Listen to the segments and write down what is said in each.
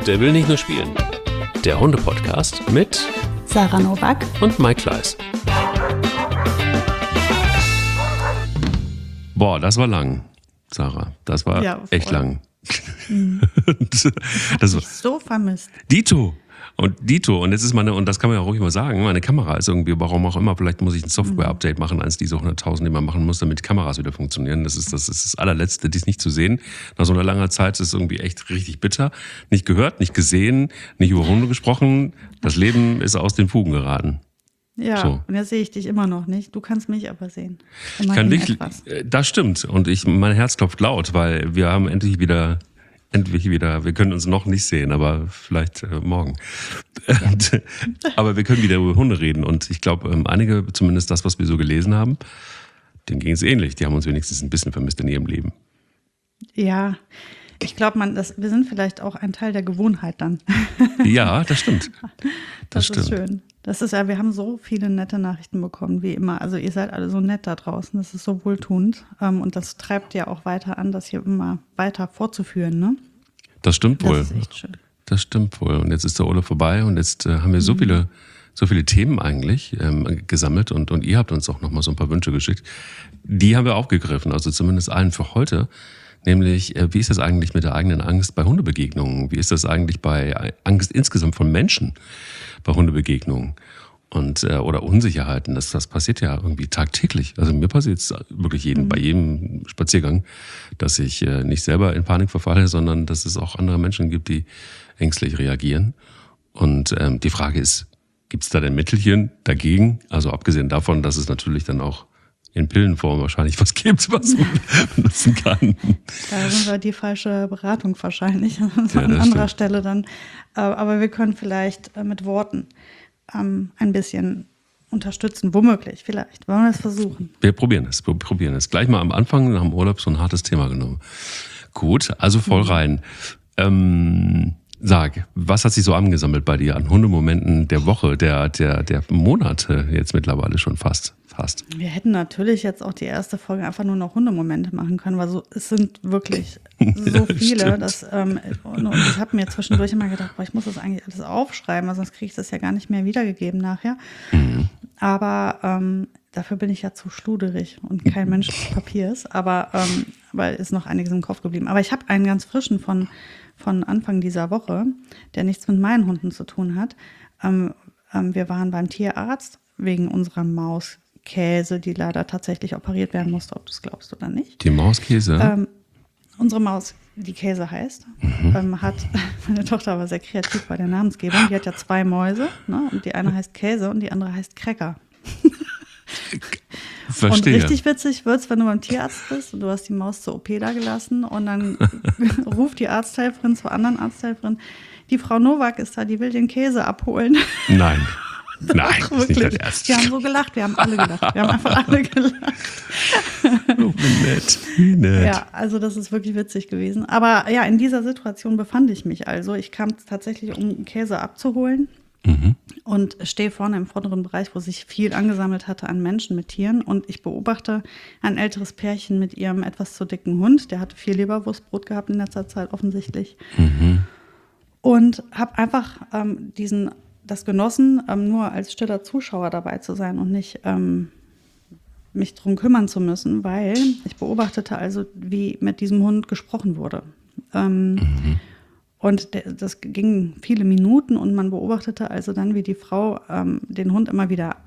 Der will nicht nur spielen. Der Hunde-Podcast mit Sarah Nowak und Mike Kleiss. Boah, das war lang, Sarah. Das war echt lang. Das war so vermisst. Dito. Und jetzt ist und das kann man ja ruhig mal sagen, meine Kamera ist irgendwie, warum auch immer, vielleicht muss ich ein Software-Update machen, eins dieser 100.000, die man machen muss, damit die Kameras wieder funktionieren. Das ist das allerletzte, dies nicht zu sehen. Nach so einer langen Zeit ist es irgendwie echt richtig bitter. Nicht gehört, nicht gesehen, nicht über Hunde gesprochen. Das Leben ist aus den Fugen geraten. Ja, so. Und jetzt sehe ich dich immer noch nicht. Du kannst mich aber sehen. Ich kann dich, das stimmt. Und mein Herz klopft laut, weil wir haben endlich wieder, wir können uns noch nicht sehen, aber vielleicht morgen. Aber wir können wieder über Hunde reden. Und ich glaube, einige, zumindest das, was wir so gelesen haben, denen ging es ähnlich. Die haben uns wenigstens ein bisschen vermisst in ihrem Leben. Ja, ich glaube, wir sind vielleicht auch ein Teil der Gewohnheit dann. Ja, das stimmt. Das ist schön. Das ist ja, wir haben so viele nette Nachrichten bekommen, wie immer. Also ihr seid alle so nett da draußen, das ist so wohltuend. Und das treibt ja auch weiter an, das hier immer weiter fortzuführen, ne? Das stimmt wohl. Das ist echt schön. Das stimmt wohl. Und jetzt ist der Urlaub vorbei und jetzt haben wir so viele Themen eigentlich gesammelt und ihr habt uns auch nochmal so ein paar Wünsche geschickt. Die haben wir aufgegriffen, also zumindest einen für heute. Nämlich, wie ist das eigentlich mit der eigenen Angst bei Hundebegegnungen? Wie ist das eigentlich bei Angst insgesamt von Menschen bei Hundebegegnungen? Und, oder Unsicherheiten, das passiert ja irgendwie tagtäglich. Also mir passiert es wirklich bei jedem Spaziergang, dass ich nicht selber in Panik verfalle, sondern dass es auch andere Menschen gibt, die ängstlich reagieren. Und die Frage ist, gibt es da denn Mittelchen dagegen? Also abgesehen davon, dass es natürlich dann auch in Pillenform wahrscheinlich was gibt, was man benutzen kann. Da sind wir die falsche Beratung wahrscheinlich an anderer Stelle dann. Aber wir können vielleicht mit Worten ein bisschen unterstützen, womöglich, vielleicht. Wollen wir das versuchen? Wir probieren es. Gleich mal am Anfang nach dem Urlaub so ein hartes Thema genommen. Gut, also voll rein. Sag, was hat sich so angesammelt bei dir an Hundemomenten der Woche, der Monate jetzt mittlerweile schon fast? Wir hätten natürlich jetzt auch die erste Folge einfach nur noch Hundemomente machen können, weil es sind wirklich so viele. Und ich habe mir zwischendurch immer gedacht, ich muss das eigentlich alles aufschreiben, weil sonst kriege ich das ja gar nicht mehr wiedergegeben nachher. Aber dafür bin ich ja zu schluderig und kein Mensch des Papiers. Aber ist noch einiges im Kopf geblieben. Aber ich habe einen ganz frischen von Anfang dieser Woche, der nichts mit meinen Hunden zu tun hat. Wir waren beim Tierarzt wegen unserer Maus Käse, die leider tatsächlich operiert werden musste, ob du es glaubst oder nicht. Die Maus Käse? Unsere Maus, die Käse heißt, hat, meine Tochter war sehr kreativ bei der Namensgebung, die hat ja 2 Mäuse, ne? Und die eine heißt Käse und die andere heißt Cracker. Verstehe. Und richtig witzig wird's, wenn du beim Tierarzt bist und du hast die Maus zur OP da gelassen und dann ruft die Arzthelferin zur anderen Arzthelferin, die Frau Nowak ist da, die will den Käse abholen. Nein. Nein, das ist nicht dein Ernst. Wir haben so gelacht, wir haben alle gelacht. Wir haben einfach alle gelacht. Oh, wie nett. Ja, also das ist wirklich witzig gewesen. Aber ja, in dieser Situation befand ich mich also. Ich kam tatsächlich, um Käse abzuholen und stehe vorne im vorderen Bereich, wo sich viel angesammelt hatte an Menschen mit Tieren. Und ich beobachte ein älteres Pärchen mit ihrem etwas zu dicken Hund. Der hatte viel Leberwurstbrot gehabt in letzter Zeit offensichtlich. Und habe einfach das genossen, nur als stiller Zuschauer dabei zu sein und nicht mich drum kümmern zu müssen, weil ich beobachtete also, wie mit diesem Hund gesprochen wurde. Und das ging viele Minuten und man beobachtete also dann, wie die Frau den Hund immer wieder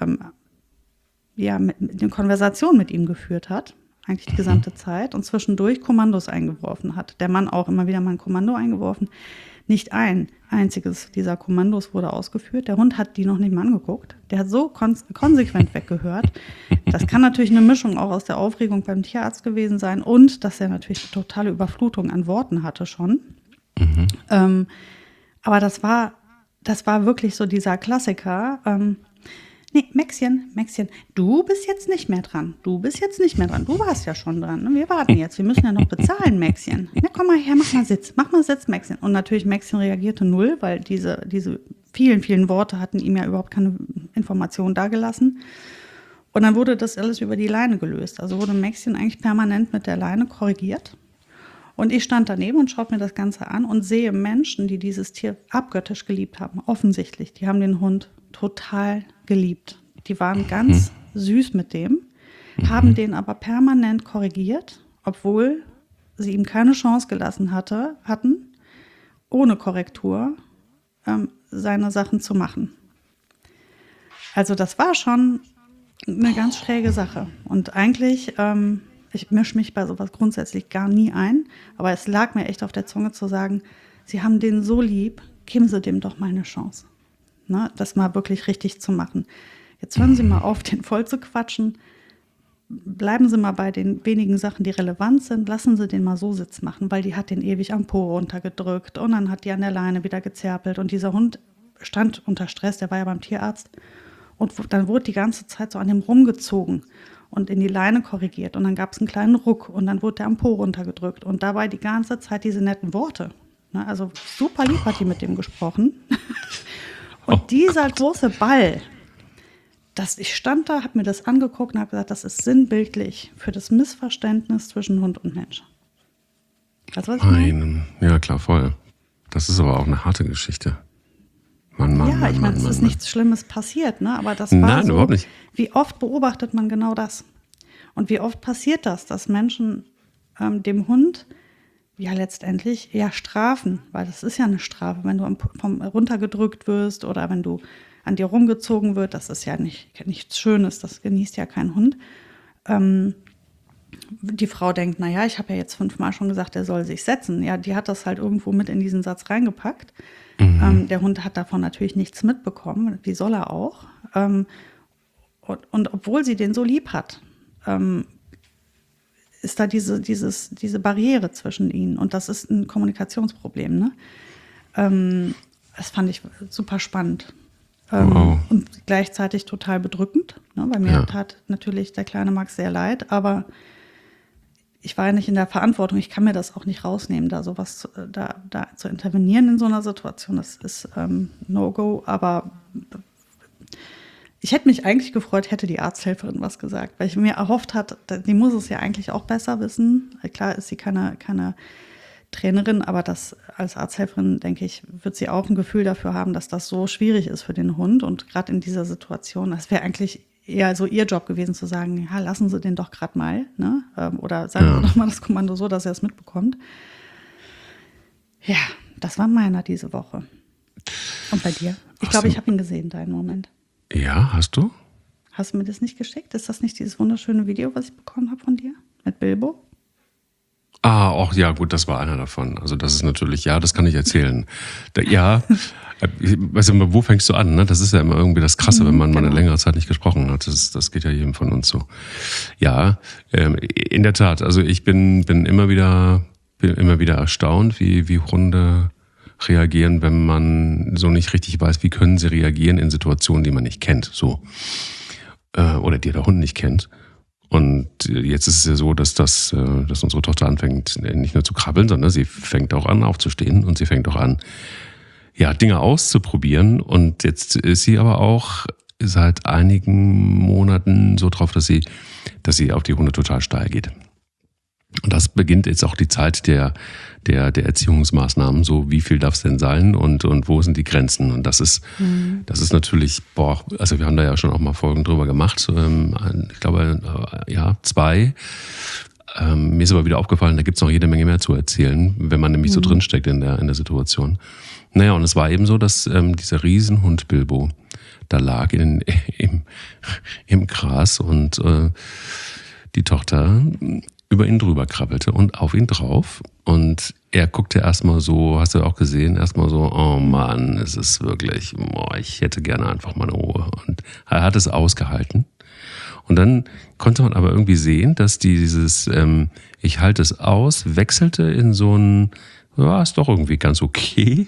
mit eine Konversation mit ihm geführt hat, eigentlich die gesamte Zeit, und zwischendurch Kommandos eingeworfen hat. Der Mann auch immer wieder mal ein Kommando eingeworfen. Nicht ein einziges dieser Kommandos wurde ausgeführt. Der Hund hat die noch nicht mal angeguckt. Der hat so konsequent weggehört. Das kann natürlich eine Mischung auch aus der Aufregung beim Tierarzt gewesen sein und dass er natürlich eine totale Überflutung an Worten hatte schon. Aber das war wirklich so dieser Klassiker. Nee, Maxchen, du bist jetzt nicht mehr dran. Du warst ja schon dran. Wir warten jetzt. Wir müssen ja noch bezahlen, Maxchen. Na, komm mal her, mach mal Sitz, Maxchen. Und natürlich, Maxchen reagierte null, weil diese vielen, vielen Worte hatten ihm ja überhaupt keine Informationen dagelassen. Und dann wurde das alles über die Leine gelöst. Also wurde Maxchen eigentlich permanent mit der Leine korrigiert. Und ich stand daneben und schaute mir das Ganze an und sehe Menschen, die dieses Tier abgöttisch geliebt haben. Offensichtlich, die haben den Hund total geliebt. Die waren ganz süß mit dem, haben den aber permanent korrigiert, obwohl sie ihm keine Chance gelassen hatten, ohne Korrektur seine Sachen zu machen. Also das war schon eine ganz schräge Sache. Und eigentlich, ich mische mich bei sowas grundsätzlich gar nie ein, aber es lag mir echt auf der Zunge zu sagen, Sie haben den so lieb, geben Sie dem doch mal eine Chance. Ne, das mal wirklich richtig zu machen. Jetzt hören Sie mal auf, den voll zu quatschen. Bleiben Sie mal bei den wenigen Sachen, die relevant sind. Lassen Sie den mal so Sitz machen, weil die hat den ewig am Po runtergedrückt und dann hat die an der Leine wieder gezerpelt. Und dieser Hund stand unter Stress, der war ja beim Tierarzt. Und dann wurde die ganze Zeit so an dem rumgezogen und in die Leine korrigiert. Und dann gab es einen kleinen Ruck und dann wurde der am Po runtergedrückt. Und dabei die ganze Zeit diese netten Worte. Ne, also super lieb hat die mit dem gesprochen. Und dieser große Ball, ich stand da, habe mir das angeguckt und habe gesagt, das ist sinnbildlich für das Missverständnis zwischen Hund und Mensch. Weißt du, was ich meine? Ja, klar, voll. Das ist aber auch eine harte Geschichte. Mann, ja, ich meine, es ist nichts Schlimmes passiert, ne? Aber das war Nein, so, überhaupt nicht. Wie oft beobachtet man genau das? Und wie oft passiert das, dass Menschen dem Hund ja letztendlich strafen, weil das ist ja eine Strafe, wenn du runtergedrückt wirst oder wenn du an dir rumgezogen wird, das ist ja nichts Schönes, das genießt ja kein Hund. Die Frau denkt, naja, ich habe ja jetzt 5-mal schon gesagt, er soll sich setzen. Ja, die hat das halt irgendwo mit in diesen Satz reingepackt. Der Hund hat davon natürlich nichts mitbekommen, wie soll er auch. Und obwohl sie den so lieb hat, ist da diese Barriere zwischen ihnen. Und das ist ein Kommunikationsproblem. Ne? Das fand ich super spannend. Wow. Und gleichzeitig total bedrückend. Ne? Weil mir tat natürlich der kleine Max sehr leid. Aber ich war ja nicht in der Verantwortung. Ich kann mir das auch nicht rausnehmen, da sowas da zu intervenieren in so einer Situation. Das ist No-Go. Aber ich hätte mich eigentlich gefreut, hätte die Arzthelferin was gesagt, weil ich mir erhofft hatte, die muss es ja eigentlich auch besser wissen. Klar ist sie keine Trainerin, aber das als Arzthelferin, denke ich, wird sie auch ein Gefühl dafür haben, dass das so schwierig ist für den Hund. Und gerade in dieser Situation, das wäre eigentlich eher so ihr Job gewesen, zu sagen, ja, lassen Sie den doch gerade mal. Ne? Oder sagen Sie doch mal das Kommando so, dass er es mitbekommt. Ja, das war meiner diese Woche. Und bei dir? Ich glaube, ich habe ihn gesehen, deinen Moment. Ja, hast du? Hast du mir das nicht geschickt? Ist das nicht dieses wunderschöne Video, was ich bekommen habe von dir? Mit Bilbo? Auch ja, gut, das war einer davon. Also das ist natürlich, ja, das kann ich erzählen. Weißt du, wo fängst du an? Ne? Das ist ja immer irgendwie das Krasse, wenn man mal eine längere Zeit nicht gesprochen hat. Das geht ja jedem von uns so. Ja, in der Tat. Also ich bin immer wieder erstaunt, wie Hunde reagieren, wenn man so nicht richtig weiß, wie können sie reagieren in Situationen, die man nicht kennt, so. Oder die der Hund nicht kennt. Und jetzt ist es ja so, dass unsere Tochter anfängt, nicht nur zu krabbeln, sondern sie fängt auch an, aufzustehen und sie fängt auch an, ja, Dinge auszuprobieren. Und jetzt ist sie aber auch seit einigen Monaten so drauf, dass sie auf die Hunde total steil geht. Und das beginnt jetzt auch die Zeit der Erziehungsmaßnahmen, so wie viel darf es denn sein und wo sind die Grenzen? Und das ist natürlich, also wir haben da ja schon auch mal Folgen drüber gemacht, ich glaube, 2. Mir ist aber wieder aufgefallen, da gibt es noch jede Menge mehr zu erzählen, wenn man nämlich so drinsteckt in der Situation. Naja, und es war eben so, dass dieser Riesenhund Bilbo da lag im Gras und die Tochter über ihn drüber krabbelte und auf ihn drauf. Und er guckte erstmal so, hast du auch gesehen, erstmal so, oh Mann, es ist wirklich, ich hätte gerne einfach mal eine Ruhe. Und er hat es ausgehalten. Und dann konnte man aber irgendwie sehen, dass dieses ich halte es aus, wechselte in so ein, ja, ist doch irgendwie ganz okay.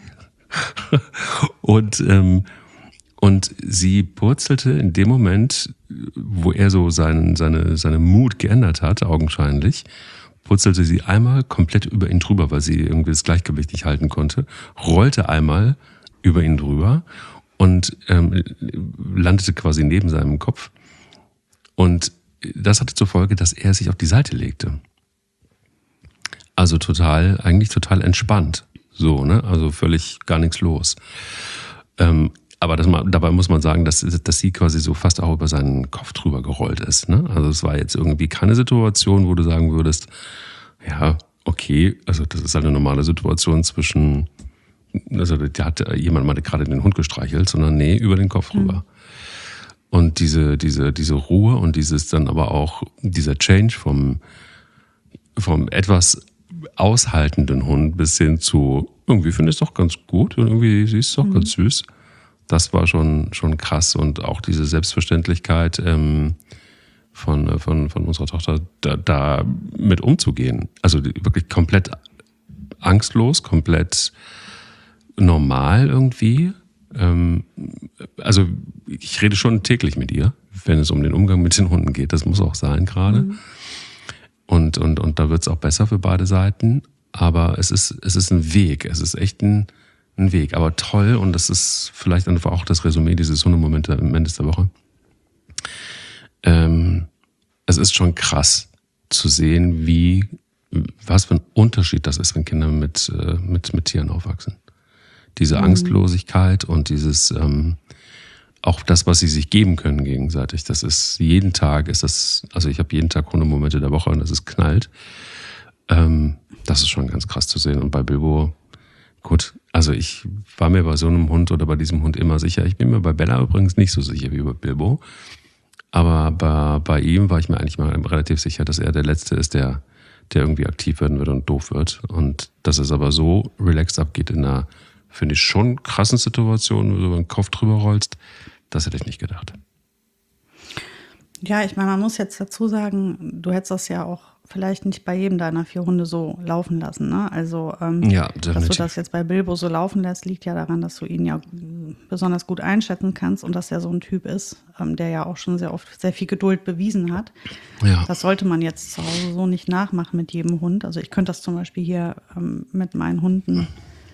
Und sie purzelte in dem Moment, wo er so seine Mut geändert hat, augenscheinlich, purzelte sie einmal komplett über ihn drüber, weil sie irgendwie das Gleichgewicht nicht halten konnte, rollte einmal über ihn drüber und landete quasi neben seinem Kopf. Und das hatte zur Folge, dass er sich auf die Seite legte. Also eigentlich total entspannt. So, ne? Also völlig gar nichts los. Aber dabei muss man sagen, dass sie quasi so fast auch über seinen Kopf drüber gerollt ist. Ne? Also es war jetzt irgendwie keine Situation, wo du sagen würdest, ja, okay, also das ist halt eine normale Situation zwischen, also da hat jemand mal gerade den Hund gestreichelt, sondern nee, über den Kopf rüber. Und diese Ruhe und dieses dann aber auch, dieser Change vom etwas aushaltenden Hund bis hin zu, irgendwie finde ich es doch ganz gut und irgendwie sie ist doch ganz süß. Das war schon krass und auch diese Selbstverständlichkeit von unserer Tochter da mit umzugehen. Also wirklich komplett angstlos, komplett normal irgendwie. Also ich rede schon täglich mit ihr, wenn es um den Umgang mit den Hunden geht. Das muss auch sein gerade. Und da wird es auch besser für beide Seiten. Aber es ist ein Weg. Es ist echt ein Weg. Aber toll. Und das ist vielleicht einfach auch das Resümee dieses Hundemomente am Ende der Woche. Es ist schon krass zu sehen, was für ein Unterschied das ist, wenn Kinder mit Tieren aufwachsen. Diese Angstlosigkeit und dieses auch das, was sie sich geben können gegenseitig. Das ist jeden Tag also ich habe jeden Tag Hundemomente der Woche und das ist knallt. Das ist schon ganz krass zu sehen. Und bei Bilbo, gut, also ich war mir bei so einem Hund oder bei diesem Hund immer sicher. Ich bin mir bei Bella übrigens nicht so sicher wie bei Bilbo. Aber bei ihm war ich mir eigentlich mal relativ sicher, dass er der Letzte ist, der irgendwie aktiv werden wird und doof wird. Und dass es aber so relaxed abgeht in einer, finde ich, schon krassen Situation, wo du über den Kopf drüber rollst, das hätte ich nicht gedacht. Ja, ich meine, man muss jetzt dazu sagen, du hättest das ja auch vielleicht nicht bei jedem deiner 4 Hunde so laufen lassen. Ne? Also, Ja, dass du das jetzt bei Bilbo so laufen lässt, liegt ja daran, dass du ihn ja besonders gut einschätzen kannst und dass er so ein Typ ist, der ja auch schon sehr oft sehr viel Geduld bewiesen hat. Ja. Das sollte man jetzt zu Hause so nicht nachmachen mit jedem Hund. Also ich könnte das zum Beispiel hier mit meinen Hunden,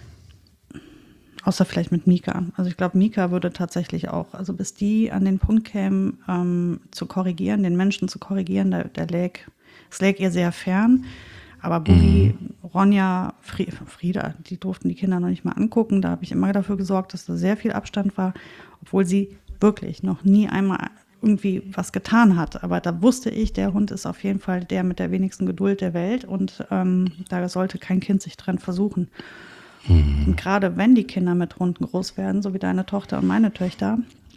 außer vielleicht mit Mika. Also ich glaube, Mika würde tatsächlich auch, also bis die an den Punkt kämen, zu korrigieren, den Menschen zu korrigieren, es läg ihr sehr fern. Aber Boogie, Ronja, Frieda, die durften die Kinder noch nicht mal angucken. Da habe ich immer dafür gesorgt, dass da sehr viel Abstand war, obwohl sie wirklich noch nie einmal irgendwie was getan hat. Aber da wusste ich, der Hund ist auf jeden Fall der mit der wenigsten Geduld der Welt und da sollte kein Kind sich dran versuchen. Und gerade wenn die Kinder mit Hunden groß werden, so wie deine Tochter und meine Töchter,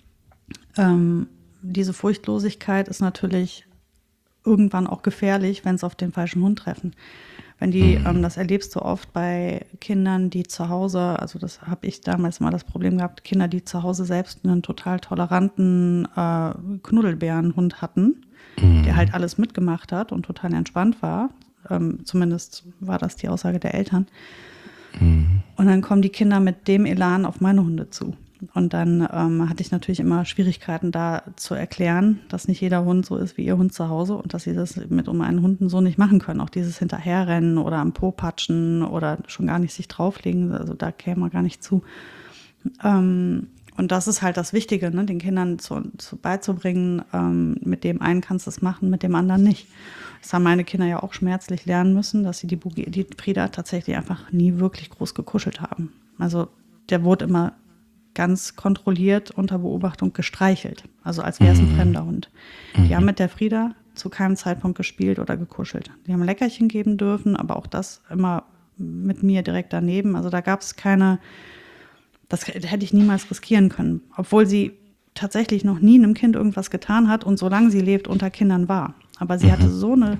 diese Furchtlosigkeit ist natürlich irgendwann auch gefährlich, wenn es auf den falschen Hund treffen. Wenn die, das erlebst du oft bei Kindern, die zu Hause, also das habe ich damals mal das Problem gehabt, Kinder, die zu Hause selbst einen total toleranten Knuddelbärenhund hatten, der halt alles mitgemacht hat und total entspannt war. Zumindest war das die Aussage der Eltern. Und dann kommen die Kinder mit dem Elan auf meine Hunde zu. Und dann hatte ich natürlich immer Schwierigkeiten da zu erklären, dass nicht jeder Hund so ist wie ihr Hund zu Hause und dass sie das mit meinen Hunden so nicht machen können. Auch dieses Hinterherrennen oder am Po patschen oder schon gar nicht sich drauflegen, also da käme man gar nicht zu. Und das ist halt das Wichtige, ne? Den Kindern beizubringen, mit dem einen kannst du es machen, mit dem anderen nicht. Das haben meine Kinder ja auch schmerzlich lernen müssen, dass sie die Frieda tatsächlich einfach nie wirklich groß gekuschelt haben. Also der wurde immer ganz kontrolliert unter Beobachtung gestreichelt, also als wäre es ein fremder Hund. Die haben mit der Frieda zu keinem Zeitpunkt gespielt oder gekuschelt. Die haben Leckerchen geben dürfen, aber auch das immer mit mir direkt daneben. Also da gab es das hätte ich niemals riskieren können, obwohl sie tatsächlich noch nie einem Kind irgendwas getan hat und solange sie lebt, unter Kindern war. Aber sie hatte so eine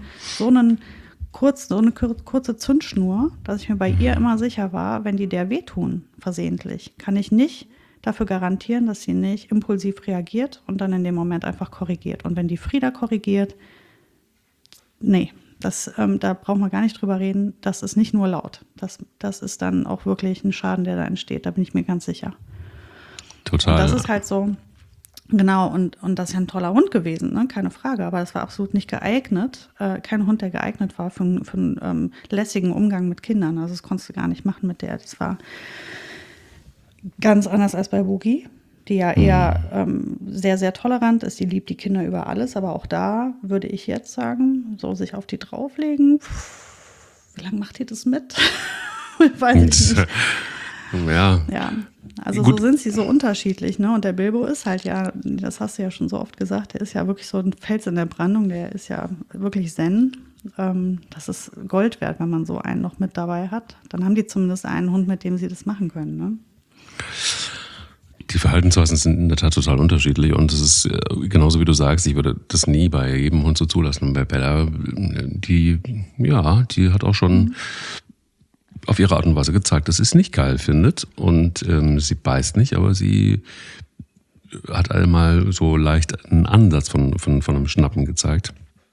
kurze Zündschnur, dass ich mir bei ihr immer sicher war, wenn die der wehtun, versehentlich, kann ich nicht dafür garantieren, dass sie nicht impulsiv reagiert und dann in dem Moment einfach korrigiert. Und wenn die Frieda korrigiert, nee, da braucht man gar nicht drüber reden, das ist nicht nur laut. Das ist dann auch wirklich ein Schaden, der da entsteht, da bin ich mir ganz sicher. Total. Und das ist halt so, genau, und das ist ja ein toller Hund gewesen, ne? Keine Frage, aber das war absolut nicht geeignet. Kein Hund, der geeignet war für einen lässigen Umgang mit Kindern. Also das konntest du gar nicht machen mit der. Das war ganz anders als bei Boogie, die ja eher sehr, sehr tolerant ist. Die liebt die Kinder über alles. Aber auch da würde ich jetzt sagen, so sich auf die drauflegen, wie lange macht ihr das mit? Weiß ich nicht. Ja. Also Gut. so sind sie so unterschiedlich, ne? Und der Bilbo ist halt ja, das hast du ja schon so oft gesagt, der ist ja wirklich so ein Fels in der Brandung, der ist ja wirklich Zen. Das ist Gold wert, wenn man so einen noch mit dabei hat. Dann haben die zumindest einen Hund, mit dem sie das machen können, ne? Die Verhaltensweisen sind in der Tat total unterschiedlich und es ist genauso wie du sagst, ich würde das nie bei jedem Hund so zulassen. Und bei Bella, die hat auch schon auf ihre Art und Weise gezeigt, dass sie es nicht geil findet und sie beißt nicht, aber sie hat einmal so leicht einen Ansatz von einem Schnappen gezeigt.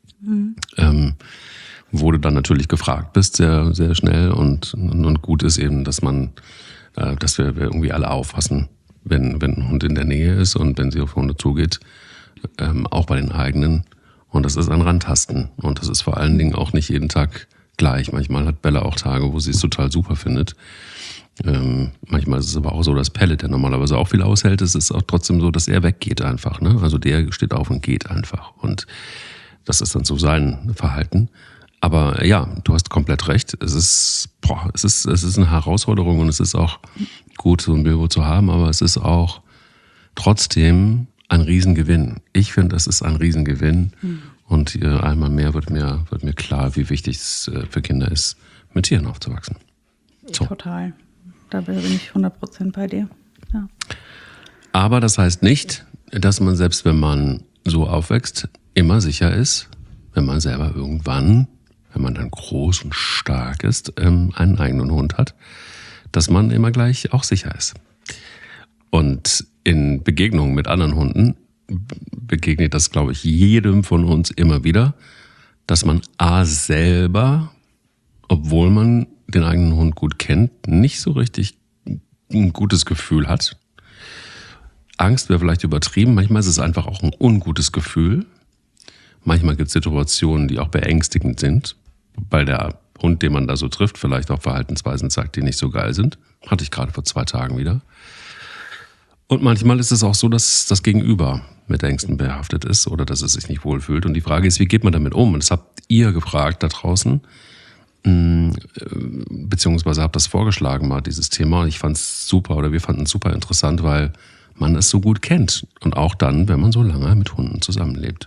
Wurde dann natürlich gefragt bist, sehr, sehr schnell und gut ist eben, dass wir irgendwie alle aufpassen, wenn ein Hund in der Nähe ist und wenn sie auf Hunde zugeht, auch bei den eigenen. Und das ist ein Rantasten. Und das ist vor allen Dingen auch nicht jeden Tag gleich. Manchmal hat Bella auch Tage, wo sie es total super findet. Manchmal ist es aber auch so, dass Pelle, der normalerweise auch viel aushält, es ist auch trotzdem so, dass er weggeht einfach. Ne? Also der steht auf und geht einfach. Und das ist dann so sein Verhalten. Aber ja, du hast komplett recht. Es ist eine Herausforderung und es ist auch gut, so ein Bilbo zu haben, aber es ist auch trotzdem ein Riesengewinn. Ich finde, es ist ein Riesengewinn. Und einmal mehr wird mir klar, wie wichtig es für Kinder ist, mit Tieren aufzuwachsen. So. Total. Da bin ich 100% bei dir. Ja. Aber das heißt nicht, dass man selbst, wenn man so aufwächst, immer sicher ist, wenn man selber irgendwann, wenn man dann groß und stark ist, einen eigenen Hund hat, dass man immer gleich auch sicher ist. Und in Begegnungen mit anderen Hunden begegnet das, glaube ich, jedem von uns immer wieder, dass man selber, obwohl man den eigenen Hund gut kennt, nicht so richtig ein gutes Gefühl hat. Angst wäre vielleicht übertrieben, manchmal ist es einfach auch ein ungutes Gefühl. Manchmal gibt es Situationen, die auch beängstigend sind, weil der Hund, den man da so trifft, vielleicht auch Verhaltensweisen zeigt, die nicht so geil sind. Hatte ich gerade vor 2 Tagen wieder. Und manchmal ist es auch so, dass das Gegenüber mit Ängsten behaftet ist oder dass es sich nicht wohlfühlt. Und die Frage ist, wie geht man damit um? Und das habt ihr gefragt da draußen, beziehungsweise habt das vorgeschlagen mal, dieses Thema. Und ich fand es super oder wir fanden es super interessant, weil man es so gut kennt. Und auch dann, wenn man so lange mit Hunden zusammenlebt.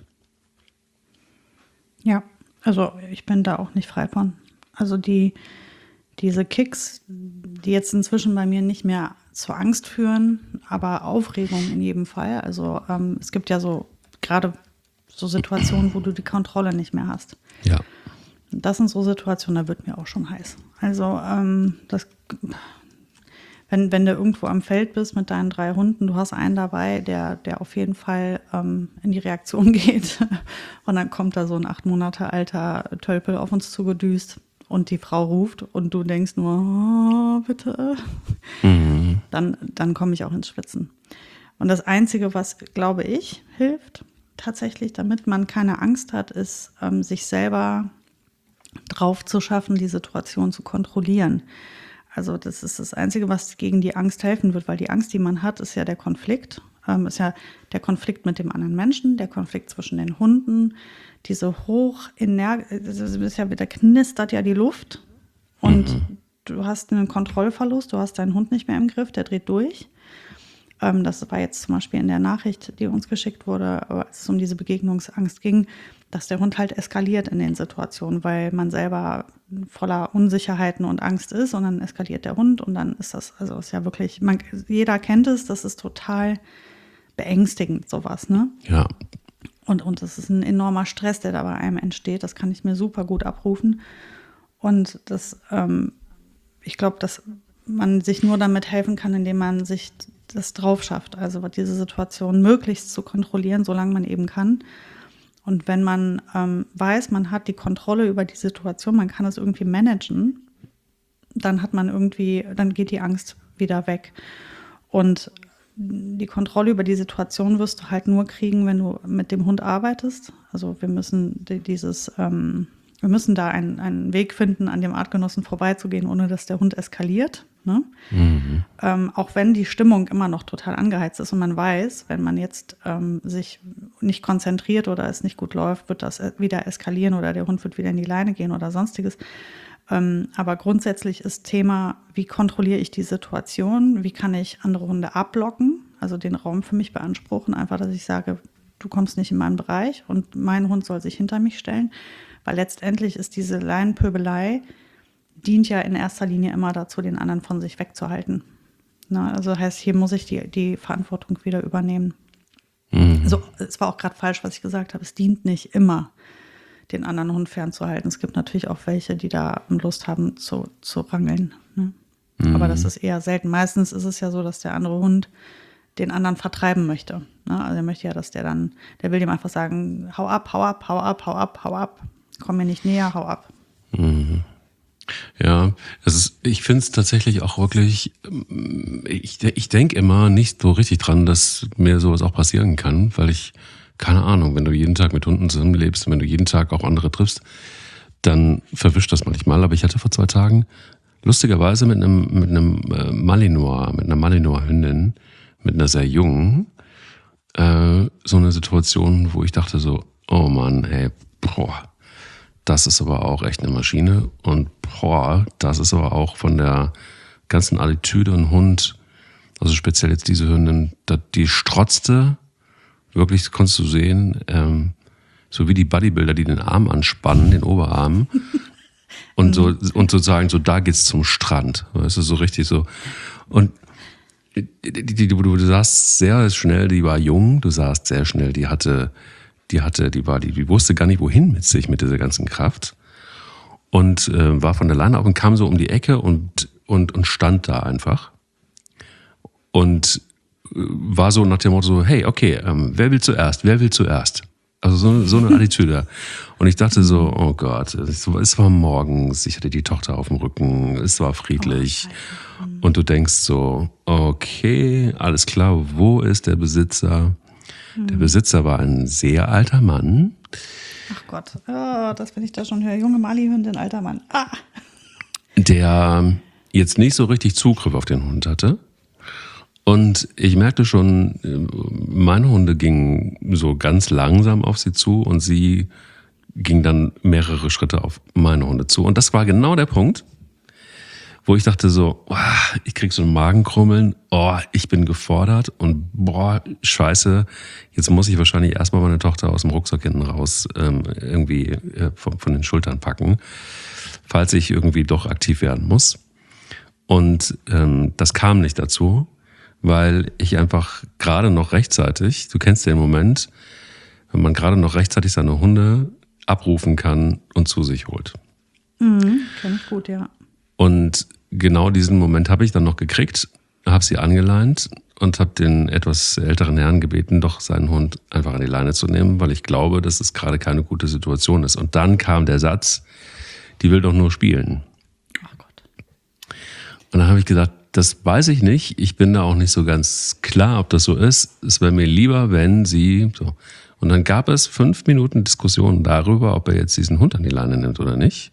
Ja, also ich bin da auch nicht frei von. Also diese Kicks, die jetzt inzwischen bei mir nicht mehr zur Angst führen, aber Aufregung in jedem Fall. Also es gibt ja so gerade so Situationen, wo du die Kontrolle nicht mehr hast. Ja. Das sind so Situationen, da wird mir auch schon heiß. Also wenn du irgendwo am Feld bist mit deinen 3 Hunden, du hast einen dabei, der auf jeden Fall in die Reaktion geht und dann kommt da so ein 8 Monate alter Tölpel auf uns zugedüst und die Frau ruft und du denkst nur, oh, bitte, dann komme ich auch ins Schwitzen. Und das Einzige, was, glaube ich, hilft tatsächlich, damit man keine Angst hat, ist, sich selber drauf zu schaffen, die Situation zu kontrollieren. Also das ist das Einzige, was gegen die Angst helfen wird, weil die Angst, die man hat, ist ja der Konflikt. Ist ja der Konflikt mit dem anderen Menschen, der Konflikt zwischen den Hunden, diese da knistert ja die Luft und du hast einen Kontrollverlust, du hast deinen Hund nicht mehr im Griff, der dreht durch. Das war jetzt zum Beispiel in der Nachricht, die uns geschickt wurde, als es um diese Begegnungsangst ging, dass der Hund halt eskaliert in den Situationen, weil man selber voller Unsicherheiten und Angst ist und dann eskaliert der Hund und dann ist das, also ist ja wirklich, jeder kennt es, das ist total beängstigend, sowas, ne? Ja. Und das ist ein enormer Stress, der da bei einem entsteht, das kann ich mir super gut abrufen und das, ich glaube, dass man sich nur damit helfen kann, indem man sich das drauf schafft, also diese Situation möglichst zu kontrollieren, solange man eben kann. Und wenn man weiß, man hat die Kontrolle über die Situation, man kann es irgendwie managen, dann geht die Angst wieder weg. Und die Kontrolle über die Situation wirst du halt nur kriegen, wenn du mit dem Hund arbeitest. Also wir müssen da einen Weg finden, an dem Artgenossen vorbeizugehen, ohne dass der Hund eskaliert. Ne? Auch wenn die Stimmung immer noch total angeheizt ist und man weiß, wenn man jetzt sich nicht konzentriert oder es nicht gut läuft, wird das wieder eskalieren oder der Hund wird wieder in die Leine gehen oder sonstiges. Aber grundsätzlich ist Thema, wie kontrolliere ich die Situation, wie kann ich andere Hunde abblocken, also den Raum für mich beanspruchen, einfach, dass ich sage, du kommst nicht in meinen Bereich und mein Hund soll sich hinter mich stellen, weil letztendlich ist diese Leinenpöbelei, dient ja in erster Linie immer dazu, den anderen von sich wegzuhalten. Na, also heißt, hier muss ich die Verantwortung wieder übernehmen. So, es war auch gerade falsch, was ich gesagt habe, es dient nicht immer, den anderen Hund fernzuhalten. Es gibt natürlich auch welche, die da Lust haben zu rangeln. Ne? Aber das ist eher selten. Meistens ist es ja so, dass der andere Hund den anderen vertreiben möchte. Ne? Also er möchte ja, dass der will dem einfach sagen, hau ab, hau ab, hau ab, hau ab, hau ab. Komm mir nicht näher, hau ab. Ja, ich finde es tatsächlich auch wirklich, ich denke immer nicht so richtig dran, dass mir sowas auch passieren kann, weil keine Ahnung, wenn du jeden Tag mit Hunden zusammenlebst, wenn du jeden Tag auch andere triffst, dann verwischt das manchmal. Aber ich hatte vor 2 Tagen lustigerweise mit einer Malinois-Hündin, mit einer sehr jungen, so eine Situation, wo ich dachte so, oh Mann, ey, das ist aber auch echt eine Maschine und das ist aber auch von der ganzen Attitüde ein Hund, also speziell jetzt diese Hündin, die strotzte, wirklich konntest du sehen, so wie die Bodybuilder, die den Arm anspannen, den Oberarm und sozusagen so, da geht's zum Strand, weißt du, so richtig so. Und du sahst sehr schnell, die war jung, du sahst sehr schnell, die wusste gar nicht wohin mit sich, mit dieser ganzen Kraft und war von der Leine auf und kam so um die Ecke und stand da einfach und war so nach dem Motto so, hey, okay, wer will zuerst? Also so eine Attitüde. Und ich dachte so, oh Gott, es war morgens, ich hatte die Tochter auf dem Rücken, es war friedlich. Und du denkst so, okay, alles klar, wo ist der Besitzer? Der Besitzer war ein sehr alter Mann. Ach Gott, das, wenn ich da schon höre, junge Mali-Hündin, alter Mann. Der jetzt nicht so richtig Zugriff auf den Hund hatte. Und ich merkte schon, meine Hunde gingen so ganz langsam auf sie zu und sie ging dann mehrere Schritte auf meine Hunde zu. Und das war genau der Punkt, wo ich dachte so, ich krieg so ein Magenkrummeln, ich bin gefordert und scheiße, jetzt muss ich wahrscheinlich erstmal meine Tochter aus dem Rucksack hinten raus irgendwie von den Schultern packen, falls ich irgendwie doch aktiv werden muss. Und das kam nicht dazu, weil ich einfach gerade noch rechtzeitig, du kennst den Moment, wenn man gerade noch rechtzeitig seine Hunde abrufen kann und zu sich holt. Kenn ich gut, ja. Und genau diesen Moment habe ich dann noch gekriegt, habe sie angeleint und habe den etwas älteren Herrn gebeten, doch seinen Hund einfach an die Leine zu nehmen, weil ich glaube, dass es gerade keine gute Situation ist. Und dann kam der Satz, die will doch nur spielen. Ach Gott. Und dann habe ich gedacht, das weiß ich nicht. Ich bin da auch nicht so ganz klar, ob das so ist. Es wäre mir lieber, wenn sie so. Und dann gab es 5 Minuten Diskussion darüber, ob er jetzt diesen Hund an die Leine nimmt oder nicht.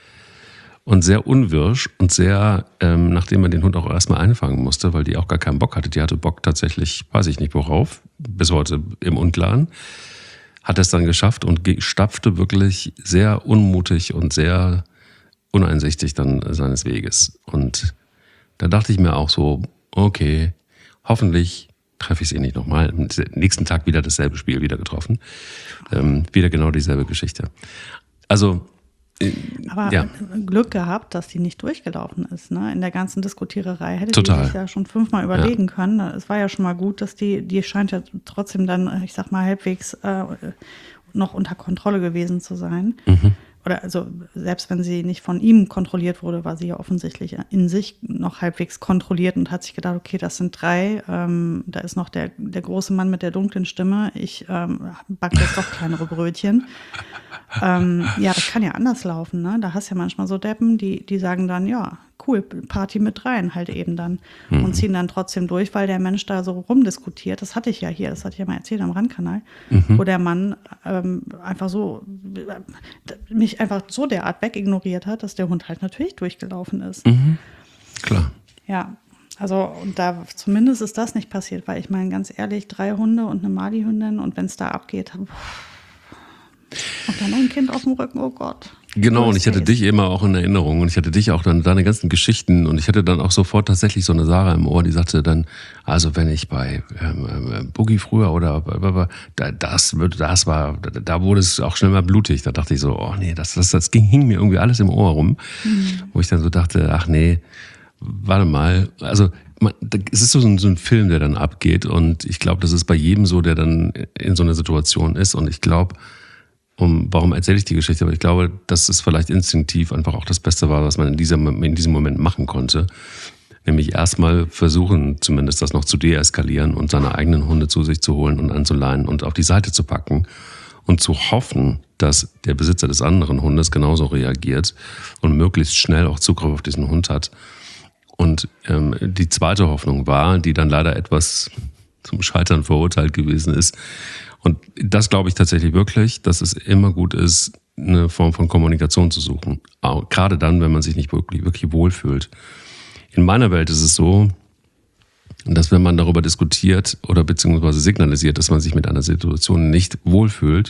Und sehr unwirsch und sehr, nachdem er den Hund auch erstmal einfangen musste, weil die auch gar keinen Bock hatte. Die hatte Bock tatsächlich, weiß ich nicht worauf, bis heute im Unklaren. Hat es dann geschafft und stapfte wirklich sehr unmutig und sehr uneinsichtig dann seines Weges. Und da dachte ich mir auch so, okay, hoffentlich treffe ich sie nicht nochmal. Am nächsten Tag wieder dasselbe Spiel, wieder getroffen. Wieder genau dieselbe Geschichte. Also, aber ja. Glück gehabt, dass die nicht durchgelaufen ist. Ne? In der ganzen Diskutiererei hätte Total. die sich ja schon 5-mal überlegen können. Es war ja schon mal gut, dass die scheint ja trotzdem dann, ich sag mal, halbwegs noch unter Kontrolle gewesen zu sein. Oder also selbst wenn sie nicht von ihm kontrolliert wurde, war sie ja offensichtlich in sich noch halbwegs kontrolliert und hat sich gedacht, okay, das sind 3, da ist noch der große Mann mit der dunklen Stimme, ich backe jetzt doch kleinere Brötchen. Ja, das kann ja anders laufen, ne? Da hast du ja manchmal so Deppen, die sagen dann, ja, cool, Party mit 3 halt eben dann und ziehen dann trotzdem durch, weil der Mensch da so rumdiskutiert. Das hatte ich ja hier, das hatte ich ja mal erzählt am Randkanal, wo der Mann einfach so mich einfach so derart wegignoriert hat, dass der Hund halt natürlich durchgelaufen ist. Klar. Ja, also und da zumindest ist das nicht passiert, weil ich meine, ganz ehrlich, 3 Hunde und eine Mali-Hündin und wenn es da abgeht, und dann noch ein Kind auf dem Rücken, oh Gott. Genau, und ich hatte dich immer auch in Erinnerung und ich hatte dich auch dann deine ganzen Geschichten und ich hatte dann auch sofort tatsächlich so eine Sarah im Ohr, die sagte dann, also wenn ich bei Boogie früher oder da wurde es auch schnell mal blutig. Da dachte ich so, oh nee, das hing mir irgendwie alles im Ohr rum, wo ich dann so dachte, ach nee, warte mal, also es ist so ein Film, der dann abgeht und ich glaube, das ist bei jedem so, der dann in so einer Situation ist und ich glaube, warum erzähle ich die Geschichte? Aber ich glaube, dass es vielleicht instinktiv einfach auch das Beste war, was man in diesem Moment machen konnte. Nämlich erstmal versuchen, zumindest das noch zu deeskalieren und seine eigenen Hunde zu sich zu holen und anzuleihen und auf die Seite zu packen und zu hoffen, dass der Besitzer des anderen Hundes genauso reagiert und möglichst schnell auch Zugriff auf diesen Hund hat. Und die zweite Hoffnung war, die dann leider etwas zum Scheitern verurteilt gewesen ist. Und das glaube ich tatsächlich wirklich, dass es immer gut ist, eine Form von Kommunikation zu suchen. Auch gerade dann, wenn man sich nicht wirklich wohlfühlt. In meiner Welt ist es so, dass wenn man darüber diskutiert oder beziehungsweise signalisiert, dass man sich mit einer Situation nicht wohlfühlt,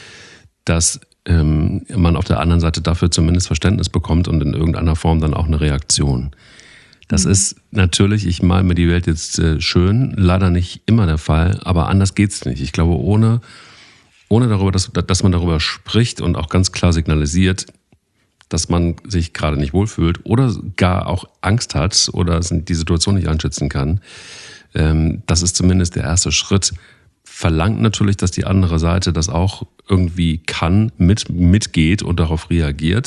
dass man auf der anderen Seite dafür zumindest Verständnis bekommt und in irgendeiner Form dann auch eine Reaktion. Das ist natürlich, ich male mir die Welt jetzt schön, leider nicht immer der Fall, aber anders geht's nicht. Ich glaube, ohne darüber, dass man darüber spricht und auch ganz klar signalisiert, dass man sich gerade nicht wohlfühlt oder gar auch Angst hat oder die Situation nicht einschätzen kann, das ist zumindest der erste Schritt. Verlangt natürlich, dass die andere Seite das auch irgendwie kann, mitgeht und darauf reagiert.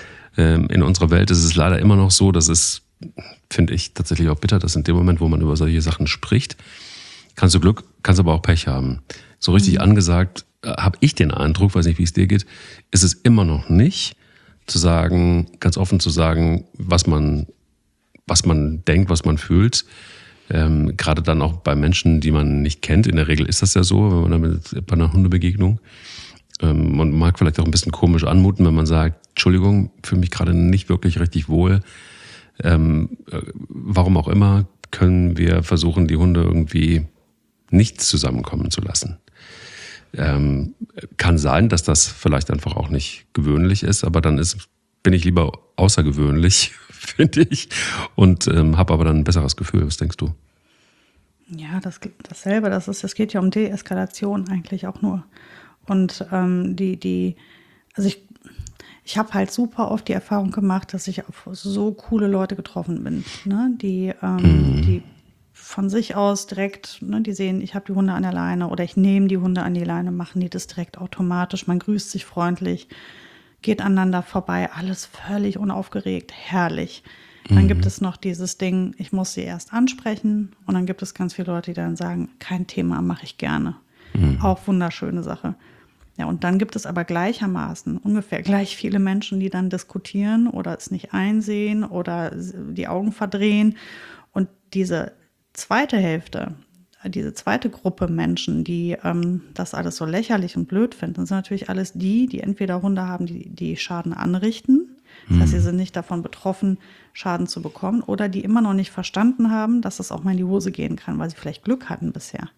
In unserer Welt ist es leider immer noch so, dass es, finde ich tatsächlich auch bitter, dass in dem Moment, wo man über solche Sachen spricht, kannst du Glück, kannst aber auch Pech haben. So richtig angesagt, habe ich den Eindruck, weiß nicht, wie es dir geht, ist es immer noch nicht, zu sagen, ganz offen zu sagen, was man denkt, was man fühlt. Gerade dann auch bei Menschen, die man nicht kennt. In der Regel ist das ja so, wenn man bei einer Hundebegegnung. Man mag vielleicht auch ein bisschen komisch anmuten, wenn man sagt, Entschuldigung, fühle mich gerade nicht wirklich richtig wohl. Warum auch immer, können wir versuchen, die Hunde irgendwie nicht zusammenkommen zu lassen. Kann sein, dass das vielleicht einfach auch nicht gewöhnlich ist, aber dann bin ich lieber außergewöhnlich, finde ich, und habe aber dann ein besseres Gefühl. Was denkst du? Ja, dasselbe. Das geht ja um Deeskalation eigentlich auch nur. Und also ich habe halt super oft die Erfahrung gemacht, dass ich auf so coole Leute getroffen bin, ne? Die von sich aus direkt, ne, die sehen, ich habe die Hunde an der Leine oder ich nehme die Hunde an die Leine, machen die das direkt automatisch. Man grüßt sich freundlich, geht aneinander vorbei, alles völlig unaufgeregt, herrlich. Dann gibt es noch dieses Ding, ich muss sie erst ansprechen und dann gibt es ganz viele Leute, die dann sagen, kein Thema, mache ich gerne. Auch wunderschöne Sache. Ja, und dann gibt es aber gleichermaßen ungefähr gleich viele Menschen, die dann diskutieren oder es nicht einsehen oder die Augen verdrehen. Und diese zweite Hälfte, diese zweite Gruppe Menschen, die das alles so lächerlich und blöd finden, sind natürlich alles die entweder Hunde haben, die Schaden anrichten. Das heißt, sie sind nicht davon betroffen, Schaden zu bekommen, oder die immer noch nicht verstanden haben, dass es auch mal in die Hose gehen kann, weil sie vielleicht Glück hatten bisher.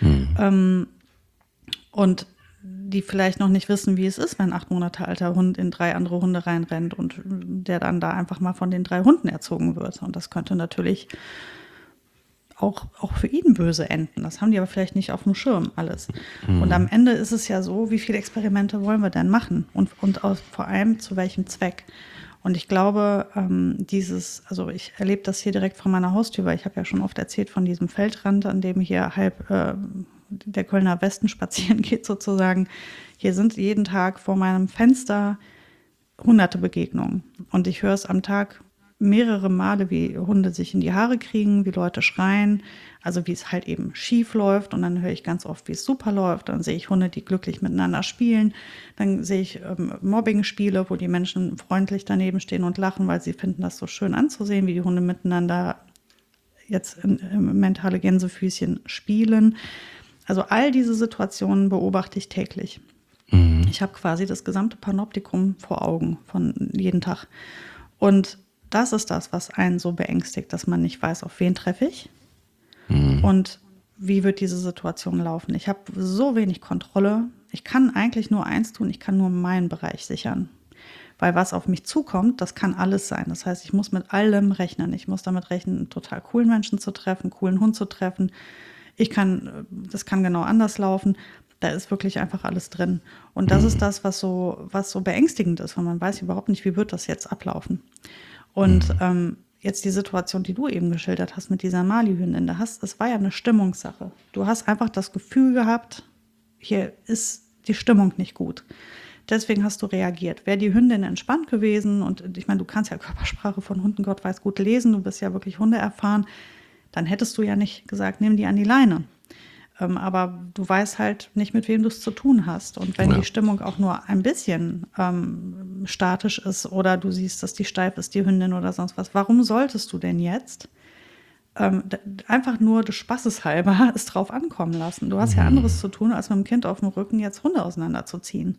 Und die vielleicht noch nicht wissen, wie es ist, wenn ein 8 Monate alter Hund in 3 andere Hunde reinrennt und der dann da einfach mal von den 3 Hunden erzogen wird. Und das könnte natürlich auch für ihn böse enden. Das haben die aber vielleicht nicht auf dem Schirm alles. Und am Ende ist es ja so, wie viele Experimente wollen wir denn machen? Und vor allem zu welchem Zweck? Und ich glaube, also ich erlebe das hier direkt vor meiner Haustür, weil ich habe ja schon oft erzählt von diesem Feldrand, an dem hier halb der Kölner Westen spazieren geht sozusagen. Hier sind jeden Tag vor meinem Fenster hunderte Begegnungen. Und ich höre es am Tag mehrere Male, wie Hunde sich in die Haare kriegen, wie Leute schreien, also wie es halt eben schief läuft. Und dann höre ich ganz oft, wie es super läuft. Dann sehe ich Hunde, die glücklich miteinander spielen. Dann sehe ich Mobbing-Spiele, wo die Menschen freundlich daneben stehen und lachen, weil sie finden das so schön anzusehen, wie die Hunde miteinander jetzt im mentale Gänsefüßchen spielen. Also all diese Situationen beobachte ich täglich. Ich habe quasi das gesamte Panoptikum vor Augen von jeden Tag. Und das ist das, was einen so beängstigt, dass man nicht weiß, auf wen treffe ich und wie wird diese Situation laufen. Ich habe so wenig Kontrolle. Ich kann eigentlich nur eins tun, ich kann nur meinen Bereich sichern. Weil was auf mich zukommt, das kann alles sein. Das heißt, ich muss mit allem rechnen. Ich muss damit rechnen, einen total coolen Menschen zu treffen, einen coolen Hund zu treffen. Das kann genau anders laufen. Da ist wirklich einfach alles drin. Und das ist das, was so beängstigend ist, weil man weiß überhaupt nicht, wie wird das jetzt ablaufen. Und jetzt die Situation, die du eben geschildert hast mit dieser Mali-Hündin, es war ja eine Stimmungssache. Du hast einfach das Gefühl gehabt, hier ist die Stimmung nicht gut. Deswegen hast du reagiert. Wäre die Hündin entspannt gewesen, und ich meine, du kannst ja Körpersprache von Hunden, Gott weiß, gut lesen, du bist ja wirklich Hunde erfahren, dann hättest du ja nicht gesagt, nimm die an die Leine. Aber du weißt halt nicht, mit wem du es zu tun hast. Und wenn die Stimmung auch nur ein bisschen statisch ist oder du siehst, dass die steif ist, die Hündin oder sonst was, warum solltest du denn jetzt einfach nur des Spaßes halber es drauf ankommen lassen? Du hast ja anderes zu tun, als mit dem Kind auf dem Rücken jetzt Hunde auseinanderzuziehen.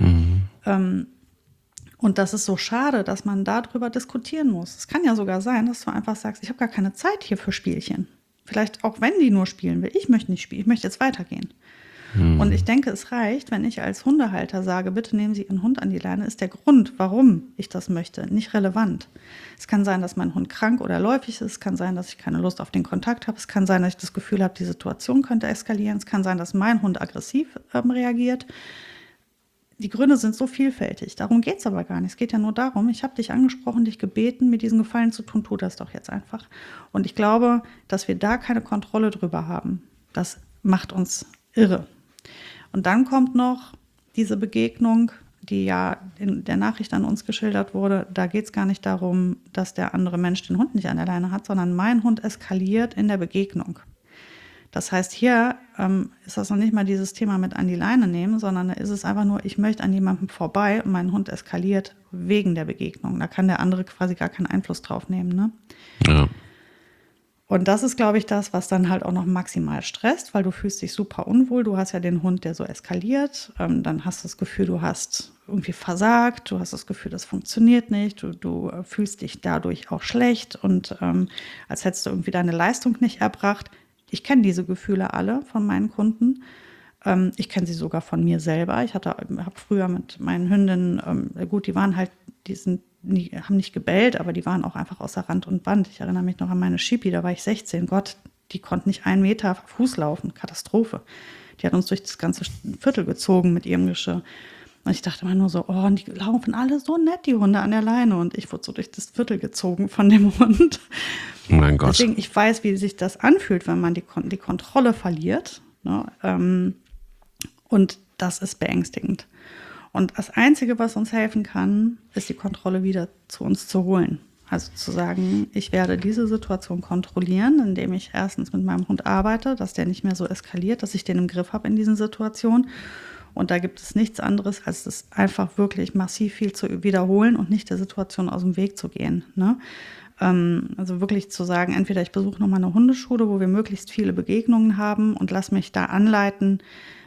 Und das ist so schade, dass man darüber diskutieren muss. Es kann ja sogar sein, dass du einfach sagst, ich habe gar keine Zeit hier für Spielchen. Vielleicht auch, wenn die nur spielen will. Ich möchte nicht spielen, ich möchte jetzt weitergehen. Und ich denke, es reicht, wenn ich als Hundehalter sage, bitte nehmen Sie Ihren Hund an die Leine, ist der Grund, warum ich das möchte, nicht relevant. Es kann sein, dass mein Hund krank oder läufig ist. Es kann sein, dass ich keine Lust auf den Kontakt habe. Es kann sein, dass ich das Gefühl habe, die Situation könnte eskalieren. Es kann sein, dass mein Hund aggressiv reagiert. Die Gründe sind so vielfältig. Darum geht es aber gar nicht. Es geht ja nur darum, ich habe dich angesprochen, dich gebeten, mir diesen Gefallen zu tun, tu das doch jetzt einfach. Und ich glaube, dass wir da keine Kontrolle drüber haben. Das macht uns irre. Und dann kommt noch diese Begegnung, die ja in der Nachricht an uns geschildert wurde. Da geht es gar nicht darum, dass der andere Mensch den Hund nicht an der Leine hat, sondern mein Hund eskaliert in der Begegnung. Das heißt, hier ist das noch nicht mal dieses Thema mit an die Leine nehmen, sondern da ist es einfach nur, ich möchte an jemandem vorbei und mein Hund eskaliert wegen der Begegnung. Da kann der andere quasi gar keinen Einfluss drauf nehmen. Ne? Ja. Und das ist, glaube ich, das, was dann halt auch noch maximal stresst, weil du fühlst dich super unwohl. Du hast ja den Hund, der so eskaliert. Dann hast du das Gefühl, du hast irgendwie versagt. Du hast das Gefühl, das funktioniert nicht. Du fühlst dich dadurch auch schlecht und als hättest du irgendwie deine Leistung nicht erbracht. Ich kenne diese Gefühle alle von meinen Kunden. Ich kenne sie sogar von mir selber. Ich habe früher mit meinen Hündinnen, gut, die waren halt, haben nicht gebellt, aber die waren auch einfach außer Rand und Band. Ich erinnere mich noch an meine Schippi, da war ich 16. Gott, die konnte nicht 1 Meter Fuß laufen. Katastrophe. Die hat uns durch das ganze Viertel gezogen mit ihrem Geschirr. Und ich dachte immer nur so, oh, und die laufen alle so nett, die Hunde an der Leine. Und ich wurde so durch das Viertel gezogen von dem Hund. Oh mein Gott. Deswegen, ich weiß, wie sich das anfühlt, wenn man die Kontrolle verliert. Ne? Und das ist beängstigend. Und das Einzige, was uns helfen kann, ist die Kontrolle wieder zu uns zu holen. Also zu sagen, ich werde diese Situation kontrollieren, indem ich erstens mit meinem Hund arbeite, dass der nicht mehr so eskaliert, dass ich den im Griff habe in diesen Situationen. Und da gibt es nichts anderes, als das einfach wirklich massiv viel zu wiederholen und nicht der Situation aus dem Weg zu gehen. Ne? Also wirklich zu sagen, entweder ich besuche nochmal eine Hundeschule, wo wir möglichst viele Begegnungen haben und lass mich da anleiten,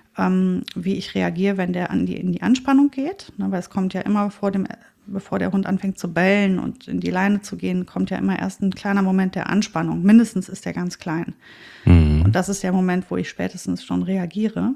wie ich reagiere, wenn der in die Anspannung geht. Ne? Weil es kommt ja immer bevor der Hund anfängt zu bellen und in die Leine zu gehen, kommt ja immer erst ein kleiner Moment der Anspannung. Mindestens ist der ganz klein. Und das ist der Moment, wo ich spätestens schon reagiere.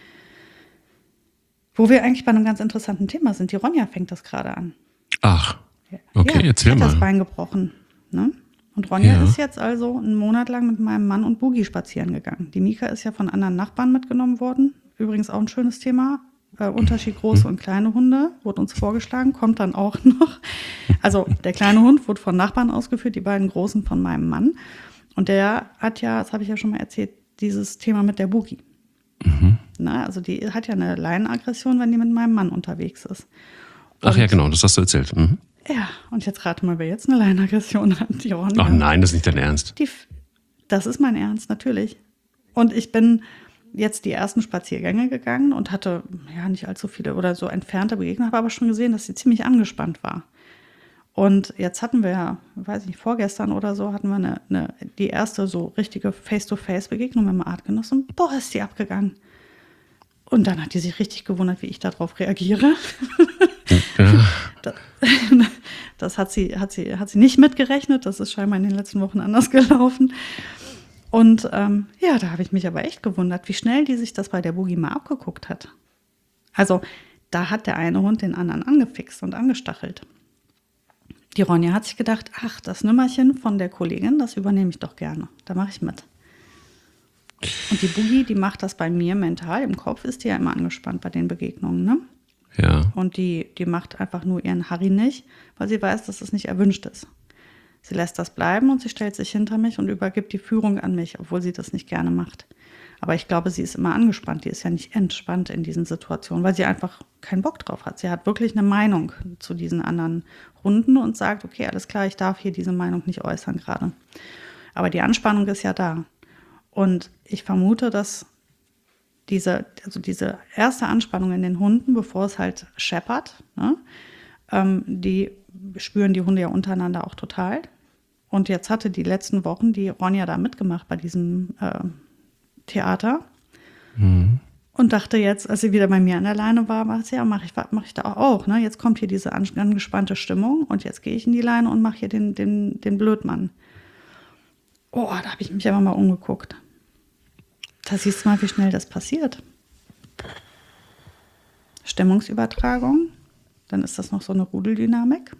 Wo wir eigentlich bei einem ganz interessanten Thema sind. Die Ronja fängt das gerade an. Ach, okay, ja, erzähl mal. Hat das Bein gebrochen. Ne? Und Ronja ist jetzt also einen Monat lang mit meinem Mann und Boogie spazieren gegangen. Die Mika ist ja von anderen Nachbarn mitgenommen worden. Übrigens auch ein schönes Thema. Unterschied große und kleine Hunde, wurde uns vorgeschlagen, kommt dann auch noch. Also der kleine Hund wurde von Nachbarn ausgeführt, die beiden großen von meinem Mann. Und der hat ja, das habe ich ja schon mal erzählt, dieses Thema mit der Boogie. Na, also die hat ja eine Leinenaggression, wenn die mit meinem Mann unterwegs ist. Ach ja, genau, das hast du erzählt. Ja, und jetzt rate mal, wer jetzt eine Leinenaggression hat. Die Ronja. Ach nein, das ist nicht dein Ernst. Das ist mein Ernst, natürlich. Und ich bin jetzt die ersten Spaziergänge gegangen und hatte ja nicht allzu viele oder so entfernte Begegnungen, habe aber schon gesehen, dass sie ziemlich angespannt war. Und jetzt hatten wir ja, weiß ich nicht, vorgestern oder so, hatten wir die erste so richtige Face-to-Face-Begegnung mit dem Artgenossen. Boah, ist die abgegangen. Und dann hat die sich richtig gewundert, wie ich darauf reagiere. Ja. Das hat sie nicht mitgerechnet. Das ist scheinbar in den letzten Wochen anders gelaufen. Und da habe ich mich aber echt gewundert, wie schnell die sich das bei der Boogie mal abgeguckt hat. Also da hat der eine Hund den anderen angefixt und angestachelt. Die Ronja hat sich gedacht, ach, das Nümmerchen von der Kollegin, das übernehme ich doch gerne. Da mache ich mit. Und die Boogie, die macht das bei mir mental. Im Kopf ist die ja immer angespannt bei den Begegnungen, ne? Ja. Und die macht einfach nur ihren Harry nicht, weil sie weiß, dass es nicht erwünscht ist. Sie lässt das bleiben und sie stellt sich hinter mich und übergibt die Führung an mich, obwohl sie das nicht gerne macht. Aber ich glaube, sie ist immer angespannt. Die ist ja nicht entspannt in diesen Situationen, weil sie einfach keinen Bock drauf hat. Sie hat wirklich eine Meinung zu diesen anderen Hunden und sagt, okay, alles klar, ich darf hier diese Meinung nicht äußern gerade. Aber die Anspannung ist ja da. Und ich vermute, dass diese erste Anspannung in den Hunden, bevor es halt scheppert, ne, die spüren die Hunde ja untereinander auch total. Und jetzt hatte die letzten Wochen die Ronja da mitgemacht bei diesem Theater. Und dachte jetzt, als sie wieder bei mir an der Leine war, mach ich da auch. Ne? Jetzt kommt hier diese angespannte Stimmung und jetzt gehe ich in die Leine und mache hier den Blödmann. Oh, da habe ich mich aber mal umgeguckt. Da siehst du mal, wie schnell das passiert. Stimmungsübertragung, dann ist das noch so eine Rudeldynamik.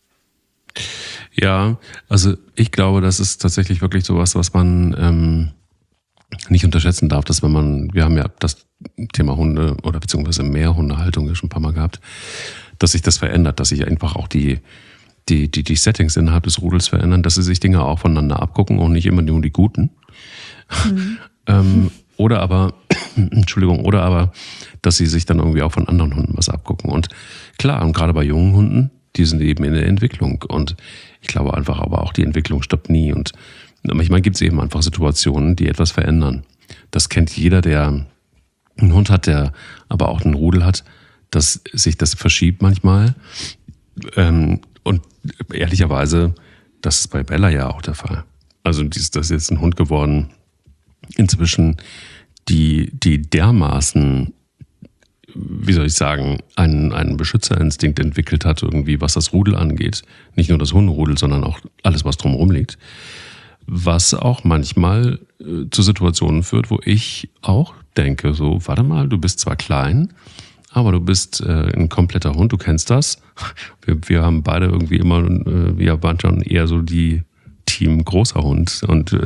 Ja, also ich glaube, das ist tatsächlich wirklich sowas, was man nicht unterschätzen darf, dass wir haben ja das Thema Hunde oder beziehungsweise Mehrhundehaltung schon ein paar Mal gehabt, dass sich das verändert, dass sich einfach auch die Settings innerhalb des Rudels verändern, dass sie sich Dinge auch voneinander abgucken und nicht immer nur die guten. Oder aber, dass sie sich dann irgendwie auch von anderen Hunden was abgucken. Und klar, und gerade bei jungen Hunden, die sind eben in der Entwicklung. Und ich glaube einfach aber auch, die Entwicklung stoppt nie. Und manchmal gibt es eben einfach Situationen, die etwas verändern. Das kennt jeder, der einen Hund hat, der aber auch einen Rudel hat, dass sich das verschiebt manchmal. Und ehrlicherweise, das ist bei Bella ja auch der Fall. Also das ist jetzt ein Hund geworden, inzwischen, die dermaßen, wie soll ich sagen, einen Beschützerinstinkt entwickelt hat, irgendwie, was das Rudel angeht. Nicht nur das Hunderudel, sondern auch alles, was drumherum liegt. Was auch manchmal zu Situationen führt, wo ich auch denke, so, warte mal, du bist zwar klein, aber du bist ein kompletter Hund, du kennst das. Wir haben beide irgendwie immer, wir waren schon eher so die Team großer Hund und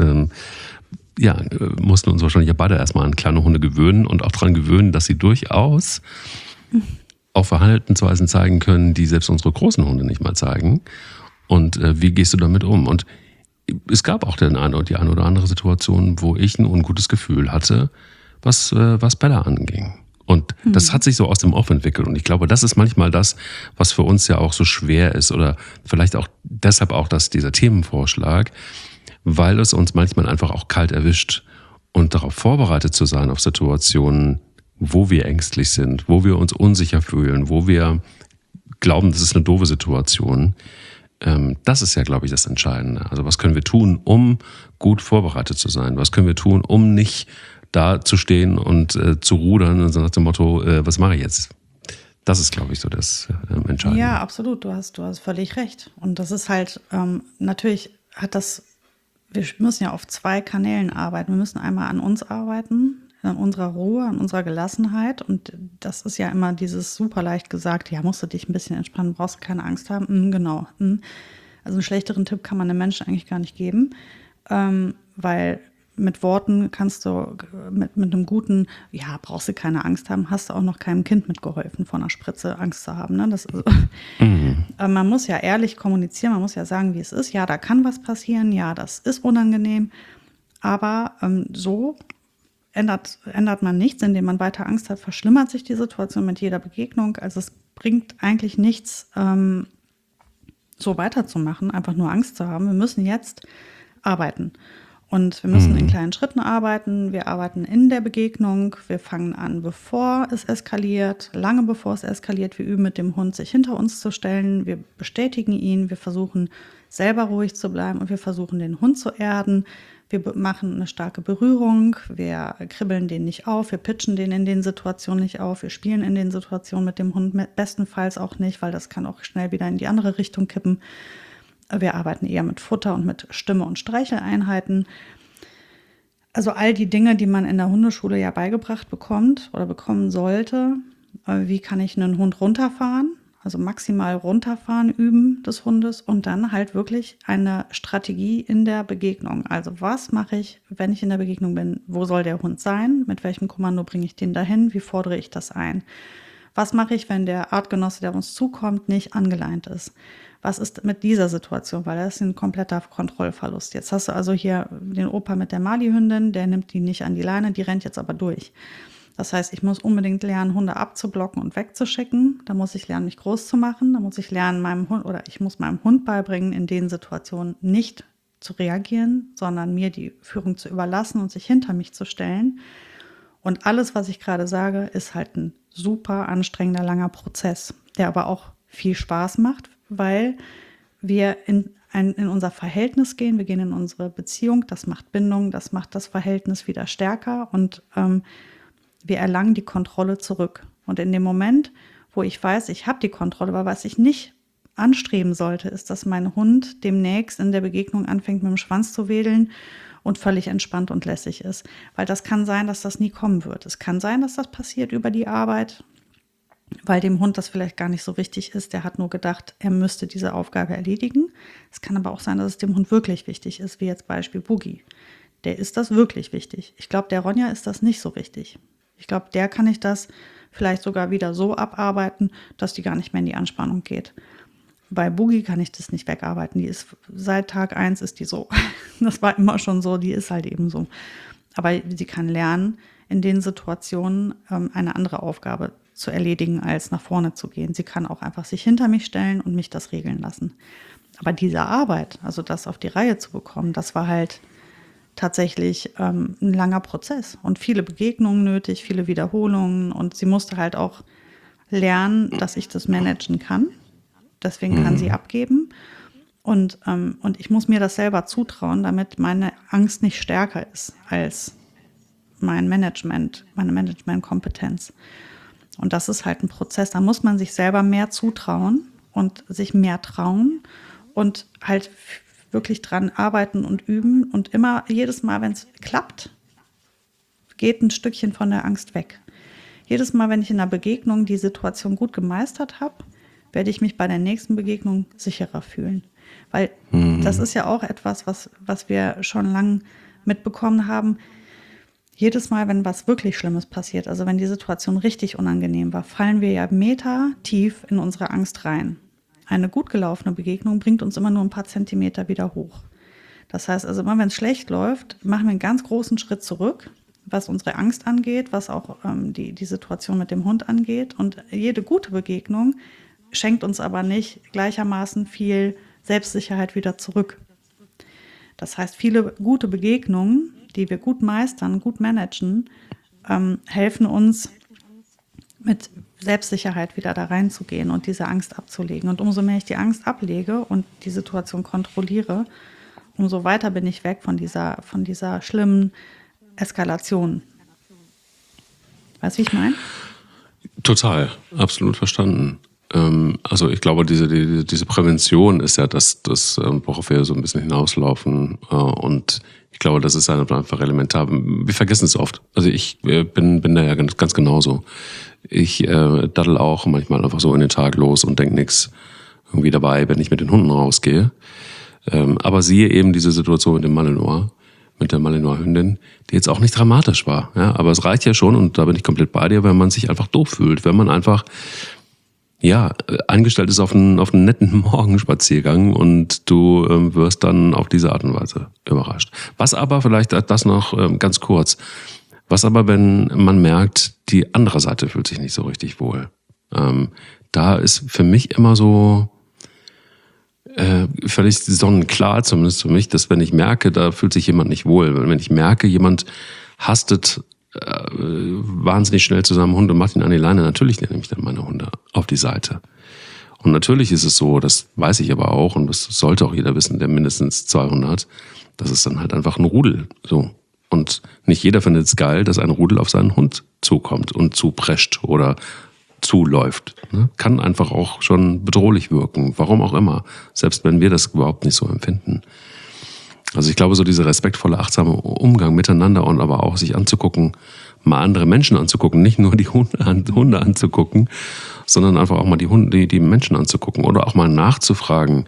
mussten uns wahrscheinlich ja beide erstmal an kleine Hunde gewöhnen und auch daran gewöhnen, dass sie durchaus auch Verhaltensweisen zeigen können, die selbst unsere großen Hunde nicht mal zeigen. Und wie gehst du damit um? Und es gab auch die eine oder andere Situation, wo ich ein ungutes Gefühl hatte, was Bella anging. Und das hat sich so aus dem Off entwickelt. Und ich glaube, das ist manchmal das, was für uns ja auch so schwer ist. Oder vielleicht auch deshalb auch dieser Themenvorschlag, weil es uns manchmal einfach auch kalt erwischt. Und darauf vorbereitet zu sein auf Situationen, wo wir ängstlich sind, wo wir uns unsicher fühlen, wo wir glauben, das ist eine doofe Situation. Das ist ja, glaube ich, das Entscheidende. Also was können wir tun, um gut vorbereitet zu sein? Was können wir tun, um nicht da zu stehen und zu rudern und so nach dem Motto, was mache ich jetzt? Das ist, glaube ich, so das Entscheidende. Ja, absolut. Du hast völlig recht. Und das ist halt, natürlich wir müssen ja auf 2 Kanälen arbeiten. Wir müssen einmal an uns arbeiten, an unserer Ruhe, an unserer Gelassenheit. Und das ist ja immer dieses super leicht gesagt, ja, musst du dich ein bisschen entspannen, brauchst du keine Angst haben. Genau. Also einen schlechteren Tipp kann man den Menschen eigentlich gar nicht geben, weil mit Worten kannst du, mit einem guten, ja, brauchst du keine Angst haben, hast du auch noch keinem Kind mitgeholfen, vor einer Spritze Angst zu haben. Ne? Man muss ja ehrlich kommunizieren, man muss ja sagen, wie es ist. Ja, da kann was passieren, ja, das ist unangenehm, aber so ändert man nichts, indem man weiter Angst hat, verschlimmert sich die Situation mit jeder Begegnung. Also es bringt eigentlich nichts, so weiterzumachen, einfach nur Angst zu haben. Wir müssen jetzt arbeiten. Und wir müssen in kleinen Schritten arbeiten. Wir arbeiten in der Begegnung. Wir fangen an, bevor es eskaliert, lange bevor es eskaliert. Wir üben mit dem Hund, sich hinter uns zu stellen. Wir bestätigen ihn. Wir versuchen, selber ruhig zu bleiben. Und wir versuchen, den Hund zu erden. Wir machen eine starke Berührung. Wir kribbeln den nicht auf. Wir pitchen den in den Situationen nicht auf. Wir spielen in den Situationen mit dem Hund bestenfalls auch nicht, weil das kann auch schnell wieder in die andere Richtung kippen. Wir arbeiten eher mit Futter und mit Stimme- und Streicheleinheiten. Also all die Dinge, die man in der Hundeschule ja beigebracht bekommt oder bekommen sollte, Wie kann ich einen Hund runterfahren? Also maximal runterfahren üben des Hundes und dann halt wirklich eine Strategie in der Begegnung. Also was mache ich, wenn ich in der Begegnung bin? Wo soll der Hund sein? Mit welchem Kommando bringe ich den dahin? Wie fordere ich das ein? Was mache ich, wenn der Artgenosse, der auf uns zukommt, nicht angeleint ist? Was ist mit dieser Situation? Weil das ist ein kompletter Kontrollverlust. Jetzt hast du also hier den Opa mit der Mali-Hündin, der nimmt die nicht an die Leine, die rennt jetzt aber durch. Das heißt, ich muss unbedingt lernen, Hunde abzublocken und wegzuschicken. Da muss ich lernen, mich groß zu machen. Da muss ich lernen, ich muss meinem Hund beibringen, in den Situationen nicht zu reagieren, sondern mir die Führung zu überlassen und sich hinter mich zu stellen. Und alles, was ich gerade sage, ist halt ein super anstrengender, langer Prozess, der aber auch viel Spaß macht, weil wir in unser Verhältnis gehen, wir gehen in unsere Beziehung, das macht Bindung, das macht das Verhältnis wieder stärker und wir erlangen die Kontrolle zurück. Und in dem Moment, wo ich weiß, ich habe die Kontrolle, aber was ich nicht anstreben sollte, ist, dass mein Hund demnächst in der Begegnung anfängt, mit dem Schwanz zu wedeln und völlig entspannt und lässig ist. Weil das kann sein, dass das nie kommen wird. Es kann sein, dass das passiert über die Arbeit, weil dem Hund das vielleicht gar nicht so wichtig ist. Der hat nur gedacht, er müsste diese Aufgabe erledigen. Es kann aber auch sein, dass es dem Hund wirklich wichtig ist, wie jetzt Beispiel Boogie. Der ist das wirklich wichtig. Ich glaube, der Ronja ist das nicht so wichtig. Ich glaube, der kann ich das vielleicht sogar wieder so abarbeiten, dass die gar nicht mehr in die Anspannung geht. Bei Boogie kann ich das nicht wegarbeiten. Die ist seit Tag 1 ist die so. Das war immer schon so, die ist halt eben so. Aber sie kann lernen, in den Situationen eine andere Aufgabe zu erledigen, als nach vorne zu gehen. Sie kann auch einfach sich hinter mich stellen und mich das regeln lassen. Aber diese Arbeit, also das auf die Reihe zu bekommen, das war halt tatsächlich ein langer Prozess und viele Begegnungen nötig, viele Wiederholungen und sie musste halt auch lernen, dass ich das managen kann. Deswegen kann sie abgeben und ich muss mir das selber zutrauen, damit meine Angst nicht stärker ist als meine Managementkompetenz. Und das ist halt ein Prozess, da muss man sich selber mehr zutrauen und sich mehr trauen und halt wirklich dran arbeiten und üben und immer, jedes Mal, wenn es klappt, geht ein Stückchen von der Angst weg. Jedes Mal, wenn ich in einer Begegnung die Situation gut gemeistert habe, werde ich mich bei der nächsten Begegnung sicherer fühlen. Weil das ist ja auch etwas, was wir schon lange mitbekommen haben. Jedes Mal, wenn was wirklich Schlimmes passiert, also wenn die Situation richtig unangenehm war, fallen wir ja Meter tief in unsere Angst rein. Eine gut gelaufene Begegnung bringt uns immer nur ein paar Zentimeter wieder hoch. Das heißt also, immer wenn es schlecht läuft, machen wir einen ganz großen Schritt zurück, was unsere Angst angeht, was auch die Situation mit dem Hund angeht. Und jede gute Begegnung schenkt uns aber nicht gleichermaßen viel Selbstsicherheit wieder zurück. Das heißt, viele gute Begegnungen, die wir gut meistern, gut managen, helfen uns mit Selbstsicherheit wieder da reinzugehen und diese Angst abzulegen. Und umso mehr ich die Angst ablege und die Situation kontrolliere, umso weiter bin ich weg von dieser schlimmen Eskalation. Weißt du, wie ich meine? Total, absolut verstanden. Also ich glaube, diese Prävention ist ja das, worauf wir so ein bisschen hinauslaufen. Und ich glaube, das ist einfach elementar. Wir vergessen es oft. Also ich bin da ja ganz genauso. Ich daddel auch manchmal einfach so in den Tag los und denke nichts irgendwie dabei, wenn ich mit den Hunden rausgehe. Aber siehe eben diese Situation mit dem Malinois, mit der Malinois-Hündin, die jetzt auch nicht dramatisch war. Ja, aber es reicht ja schon, und da bin ich komplett bei dir, wenn man sich einfach doof fühlt, wenn man einfach eingestellt ist auf einen netten Morgenspaziergang und du wirst dann auf diese Art und Weise überrascht. Was aber, vielleicht das noch ganz kurz, was aber, wenn man merkt, die andere Seite fühlt sich nicht so richtig wohl. Da ist für mich immer so völlig sonnenklar, zumindest für mich, dass wenn ich merke, da fühlt sich jemand nicht wohl, wenn ich merke, jemand hastet wahnsinnig schnell zusammen Hund und macht ihn an die Leine, natürlich nehme ich dann meine Hunde auf die Seite. Und natürlich ist es so, das weiß ich aber auch, und das sollte auch jeder wissen, der mindestens 200, das ist dann halt einfach ein Rudel. So. Und nicht jeder findet es geil, dass ein Rudel auf seinen Hund zukommt und zuprescht oder zuläuft. Ne? Kann einfach auch schon bedrohlich wirken, warum auch immer, selbst wenn wir das überhaupt nicht so empfinden. Also ich glaube, so dieser respektvolle, achtsame Umgang miteinander und aber auch sich anzugucken, mal andere Menschen anzugucken, nicht nur die Hunde anzugucken, sondern einfach auch mal die Menschen anzugucken oder auch mal nachzufragen,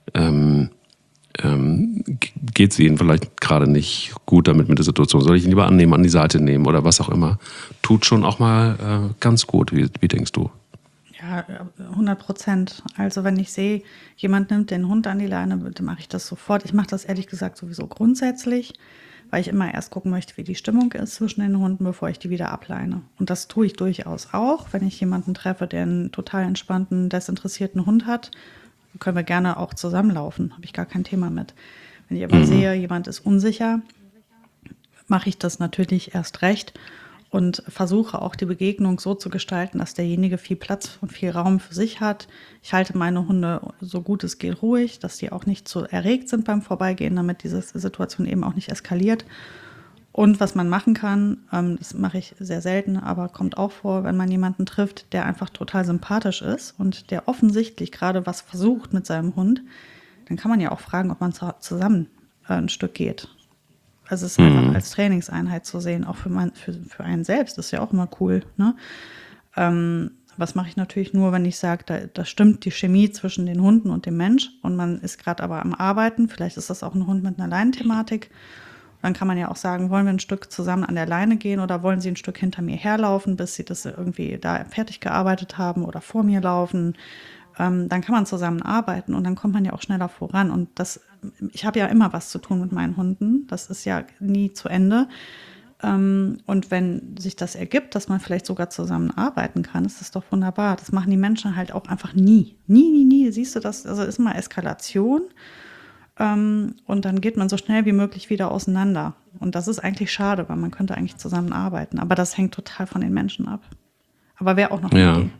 geht es Ihnen vielleicht gerade nicht gut damit mit der Situation? Soll ich ihn lieber annehmen, an die Seite nehmen oder was auch immer? Tut schon auch mal ganz gut. Wie denkst du? Ja, 100%. Also wenn ich sehe, jemand nimmt den Hund an die Leine, dann mache ich das sofort. Ich mache das ehrlich gesagt sowieso grundsätzlich, weil ich immer erst gucken möchte, wie die Stimmung ist zwischen den Hunden, bevor ich die wieder ableine. Und das tue ich durchaus auch, wenn ich jemanden treffe, der einen total entspannten, desinteressierten Hund hat. Können wir gerne auch zusammenlaufen, habe ich gar kein Thema mit. Wenn ich aber sehe, jemand ist unsicher, mache ich das natürlich erst recht und versuche auch die Begegnung so zu gestalten, dass derjenige viel Platz und viel Raum für sich hat. Ich halte meine Hunde so gut es geht ruhig, dass die auch nicht so erregt sind beim Vorbeigehen, damit diese Situation eben auch nicht eskaliert. Und was man machen kann, das mache ich sehr selten, aber kommt auch vor, wenn man jemanden trifft, der einfach total sympathisch ist und der offensichtlich gerade was versucht mit seinem Hund, dann kann man ja auch fragen, ob man zusammen ein Stück geht. Also es ist einfach als Trainingseinheit zu sehen, auch für einen selbst, das ist ja auch immer cool. Ne? Was mache ich natürlich nur, wenn ich sage, da stimmt die Chemie zwischen den Hunden und dem Mensch und man ist gerade aber am Arbeiten, vielleicht ist das auch ein Hund mit einer Leinenthematik. Dann kann man ja auch sagen, wollen wir ein Stück zusammen an der Leine gehen oder wollen Sie ein Stück hinter mir herlaufen, bis Sie das irgendwie da fertig gearbeitet haben oder vor mir laufen. Dann kann man zusammen arbeiten und dann kommt man ja auch schneller voran. Und ich habe ja immer was zu tun mit meinen Hunden. Das ist ja nie zu Ende. Und wenn sich das ergibt, dass man vielleicht sogar zusammen arbeiten kann, ist das doch wunderbar. Das machen die Menschen halt auch einfach nie. Nie, nie, nie. Siehst du das? Also ist mal Eskalation. Und dann geht man so schnell wie möglich wieder auseinander. Und das ist eigentlich schade, weil man könnte eigentlich zusammenarbeiten. Aber das hängt total von den Menschen ab. Aber wäre auch noch eine Idee.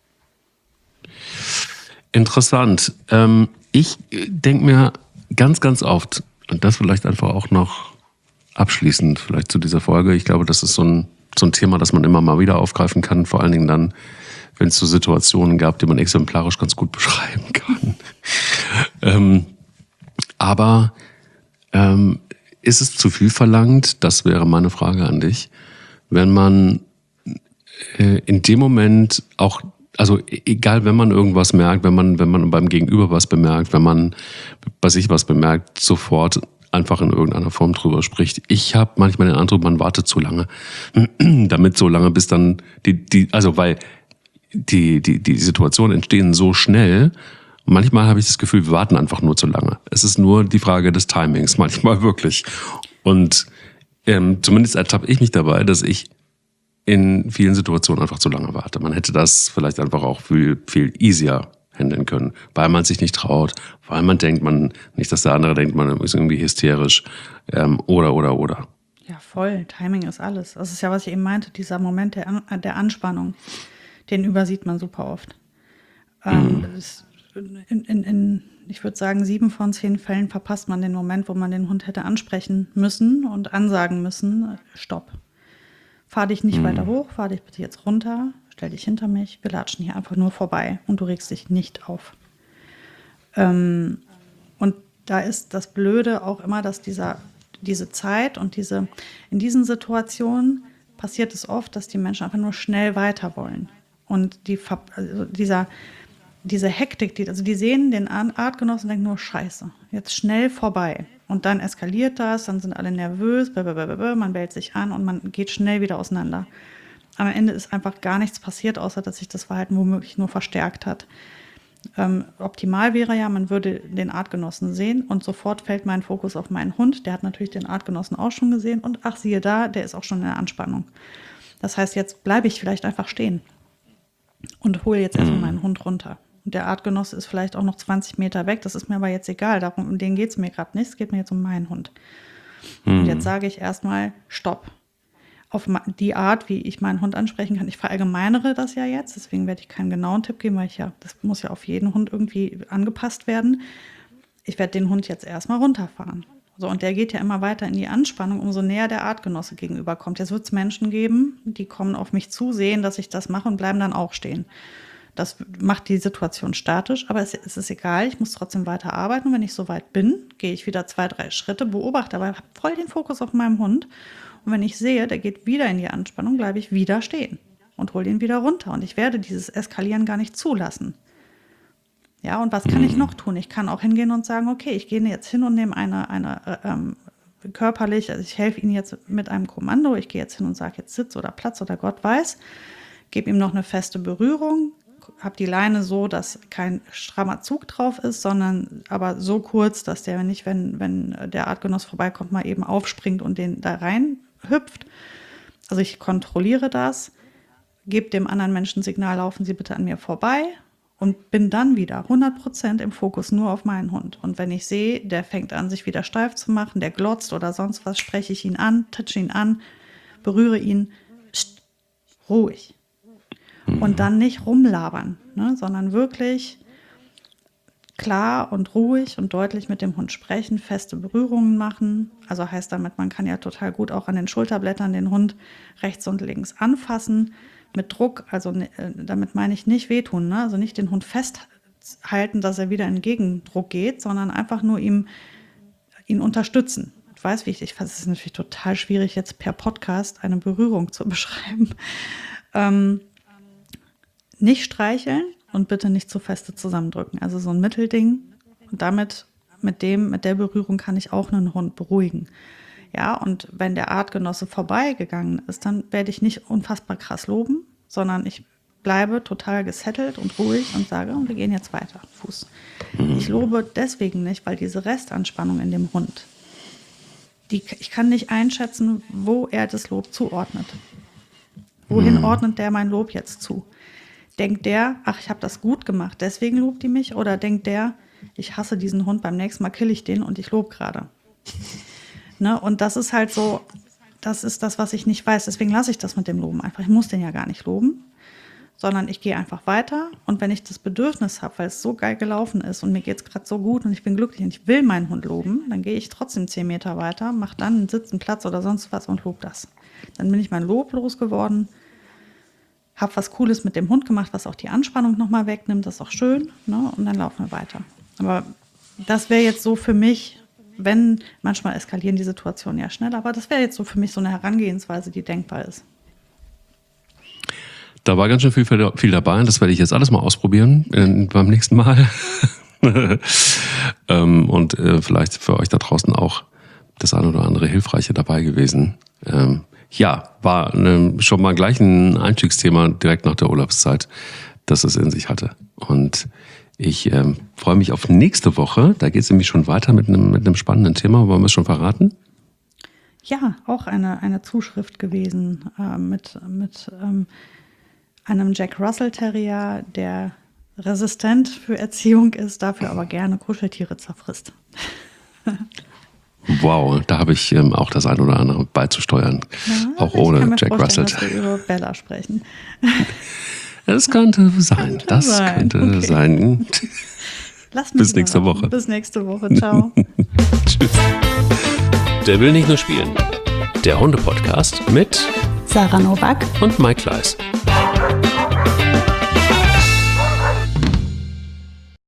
Interessant. Ich denke mir ganz, ganz oft, und das vielleicht einfach auch noch abschließend vielleicht zu dieser Folge, ich glaube, das ist so ein Thema, das man immer mal wieder aufgreifen kann, vor allen Dingen dann, wenn es so Situationen gab, die man exemplarisch ganz gut beschreiben kann. Aber ist es zu viel verlangt, das wäre meine Frage an dich, wenn man in dem Moment auch, also egal, wenn man irgendwas merkt, wenn man beim Gegenüber was bemerkt, wenn man bei sich was bemerkt, sofort einfach in irgendeiner Form drüber spricht. Ich habe manchmal den Eindruck, man wartet zu lange, damit so lange, bis dann weil die Situationen entstehen so schnell. Manchmal habe ich das Gefühl, wir warten einfach nur zu lange. Es ist nur die Frage des Timings, manchmal wirklich. Und zumindest ertappe ich mich dabei, dass ich in vielen Situationen einfach zu lange warte. Man hätte das vielleicht einfach auch viel, viel easier handeln können, weil man sich nicht traut, weil man denkt, nicht, dass der andere denkt, man ist irgendwie hysterisch oder. Ja, voll. Timing ist alles. Das ist ja, was ich eben meinte, dieser Moment der Anspannung, den übersieht man super oft. Ich würde sagen, 7 von 10 Fällen verpasst man den Moment, wo man den Hund hätte ansprechen müssen und ansagen müssen, stopp. Fahr dich nicht weiter hoch, fahr dich bitte jetzt runter, stell dich hinter mich, wir latschen hier einfach nur vorbei und du regst dich nicht auf. Und da ist das Blöde auch immer, dass diese Zeit und in diesen Situationen passiert es oft, dass die Menschen einfach nur schnell weiter wollen. Und diese Hektik, die sehen den Artgenossen und denken nur, scheiße, jetzt schnell vorbei. Und dann eskaliert das, dann sind alle nervös, man bellt sich an und man geht schnell wieder auseinander. Am Ende ist einfach gar nichts passiert, außer dass sich das Verhalten womöglich nur verstärkt hat. Optimal wäre ja, man würde den Artgenossen sehen und sofort fällt mein Fokus auf meinen Hund. Der hat natürlich den Artgenossen auch schon gesehen und ach, siehe da, der ist auch schon in der Anspannung. Das heißt, jetzt bleibe ich vielleicht einfach stehen und hole jetzt erstmal meinen Hund runter. Und der Artgenosse ist vielleicht auch noch 20 Meter weg, das ist mir aber jetzt egal, um den geht es mir gerade nicht, es geht mir jetzt um meinen Hund. Und jetzt sage ich erstmal, stopp. Auf die Art, wie ich meinen Hund ansprechen kann. Ich verallgemeinere das ja jetzt, deswegen werde ich keinen genauen Tipp geben, weil das muss ja auf jeden Hund irgendwie angepasst werden. Ich werde den Hund jetzt erstmal runterfahren. So, und der geht ja immer weiter in die Anspannung, umso näher der Artgenosse gegenüber kommt. Jetzt wird es Menschen geben, die kommen auf mich zu, sehen, dass ich das mache und bleiben dann auch stehen. Das macht die Situation statisch, aber es ist egal, ich muss trotzdem weiter arbeiten. Und wenn ich soweit bin, gehe ich wieder 2, 3 Schritte, beobachte, aber habe voll den Fokus auf meinem Hund Und wenn ich sehe, der geht wieder in die Anspannung, bleibe ich wieder stehen und hole ihn wieder runter. Und ich werde dieses Eskalieren gar nicht zulassen. Ja, und was kann ich noch tun? Ich kann auch hingehen und sagen, okay, ich gehe jetzt hin und nehme eine körperlich, also ich helfe ihm jetzt mit einem Kommando, ich gehe jetzt hin und sage jetzt Sitz oder Platz oder Gott weiß, gebe ihm noch eine feste Berührung, habe die Leine so, dass kein strammer Zug drauf ist, sondern aber so kurz, dass der nicht, wenn der Artgenoss vorbeikommt, mal eben aufspringt und den da rein hüpft. Also ich kontrolliere das, gebe dem anderen Menschen Signal, laufen Sie bitte an mir vorbei und bin dann wieder 100% im Fokus nur auf meinen Hund. Und wenn ich sehe, der fängt an, sich wieder steif zu machen, der glotzt oder sonst was, spreche ich ihn an, touche ihn an, berühre ihn, ruhig. Und dann nicht rumlabern, ne, sondern wirklich klar und ruhig und deutlich mit dem Hund sprechen, feste Berührungen machen. Also heißt damit, man kann ja total gut auch an den Schulterblättern den Hund rechts und links anfassen mit Druck. Also damit meine ich nicht wehtun, ne? Also nicht den Hund festhalten, dass er wieder in Gegendruck geht, sondern einfach nur ihn unterstützen. Ich weiß, wie ich es ist natürlich total schwierig, jetzt per Podcast eine Berührung zu beschreiben. Nicht streicheln und bitte nicht zu feste zusammendrücken. Also so ein Mittelding. Und mit der Berührung kann ich auch einen Hund beruhigen. Ja, und wenn der Artgenosse vorbeigegangen ist, dann werde ich nicht unfassbar krass loben, sondern ich bleibe total gesettelt und ruhig und sage, wir gehen jetzt weiter, Fuß. Ich lobe deswegen nicht, weil diese Restanspannung in dem Hund, ich kann nicht einschätzen, wo er das Lob zuordnet. Wohin ordnet der mein Lob jetzt zu? Denkt der, ach, ich habe das gut gemacht, deswegen lobt die mich? Oder denkt der, ich hasse diesen Hund, beim nächsten Mal kill ich den und ich lobe gerade? Ne? Und das ist halt so, das ist das, was ich nicht weiß. Deswegen lasse ich das mit dem Loben einfach. Ich muss den ja gar nicht loben, sondern ich gehe einfach weiter. Und wenn ich das Bedürfnis habe, weil es so geil gelaufen ist und mir geht es gerade so gut und ich bin glücklich und ich will meinen Hund loben, dann gehe ich trotzdem 10 Meter weiter, mache dann einen Sitz, einen Platz oder sonst was und lobe das. Dann bin ich mein Lob losgeworden, habe was Cooles mit dem Hund gemacht, was auch die Anspannung nochmal wegnimmt, das ist auch schön, ne? Und dann laufen wir weiter. Aber das wäre jetzt so für mich, wenn, manchmal eskalieren die Situationen ja schnell, aber das wäre jetzt so für mich so eine Herangehensweise, die denkbar ist. Da war ganz schön viel dabei und das werde ich jetzt alles mal ausprobieren beim nächsten Mal. Und vielleicht für euch da draußen auch das eine oder andere Hilfreiche dabei gewesen. Ja, war schon mal gleich ein Einstiegsthema direkt nach der Urlaubszeit, das es in sich hatte. Und ich freue mich auf nächste Woche. Da geht es nämlich schon weiter mit einem spannenden Thema. Wollen wir es schon verraten? Ja, auch eine Zuschrift gewesen mit einem Jack Russell Terrier, der resistent für Erziehung ist, dafür aber gerne Kuscheltiere zerfrisst. Wow, da habe ich auch das ein oder andere beizusteuern. Ja, auch ohne Jack Russell. Dass wir über Bella sprechen. Das könnte sein. Sein. Bis nächste Woche. Bis nächste Woche. Ciao. Tschüss. Der will nicht nur spielen. Der Hunde-Podcast mit Sarah Nowak und Mike Kleiss.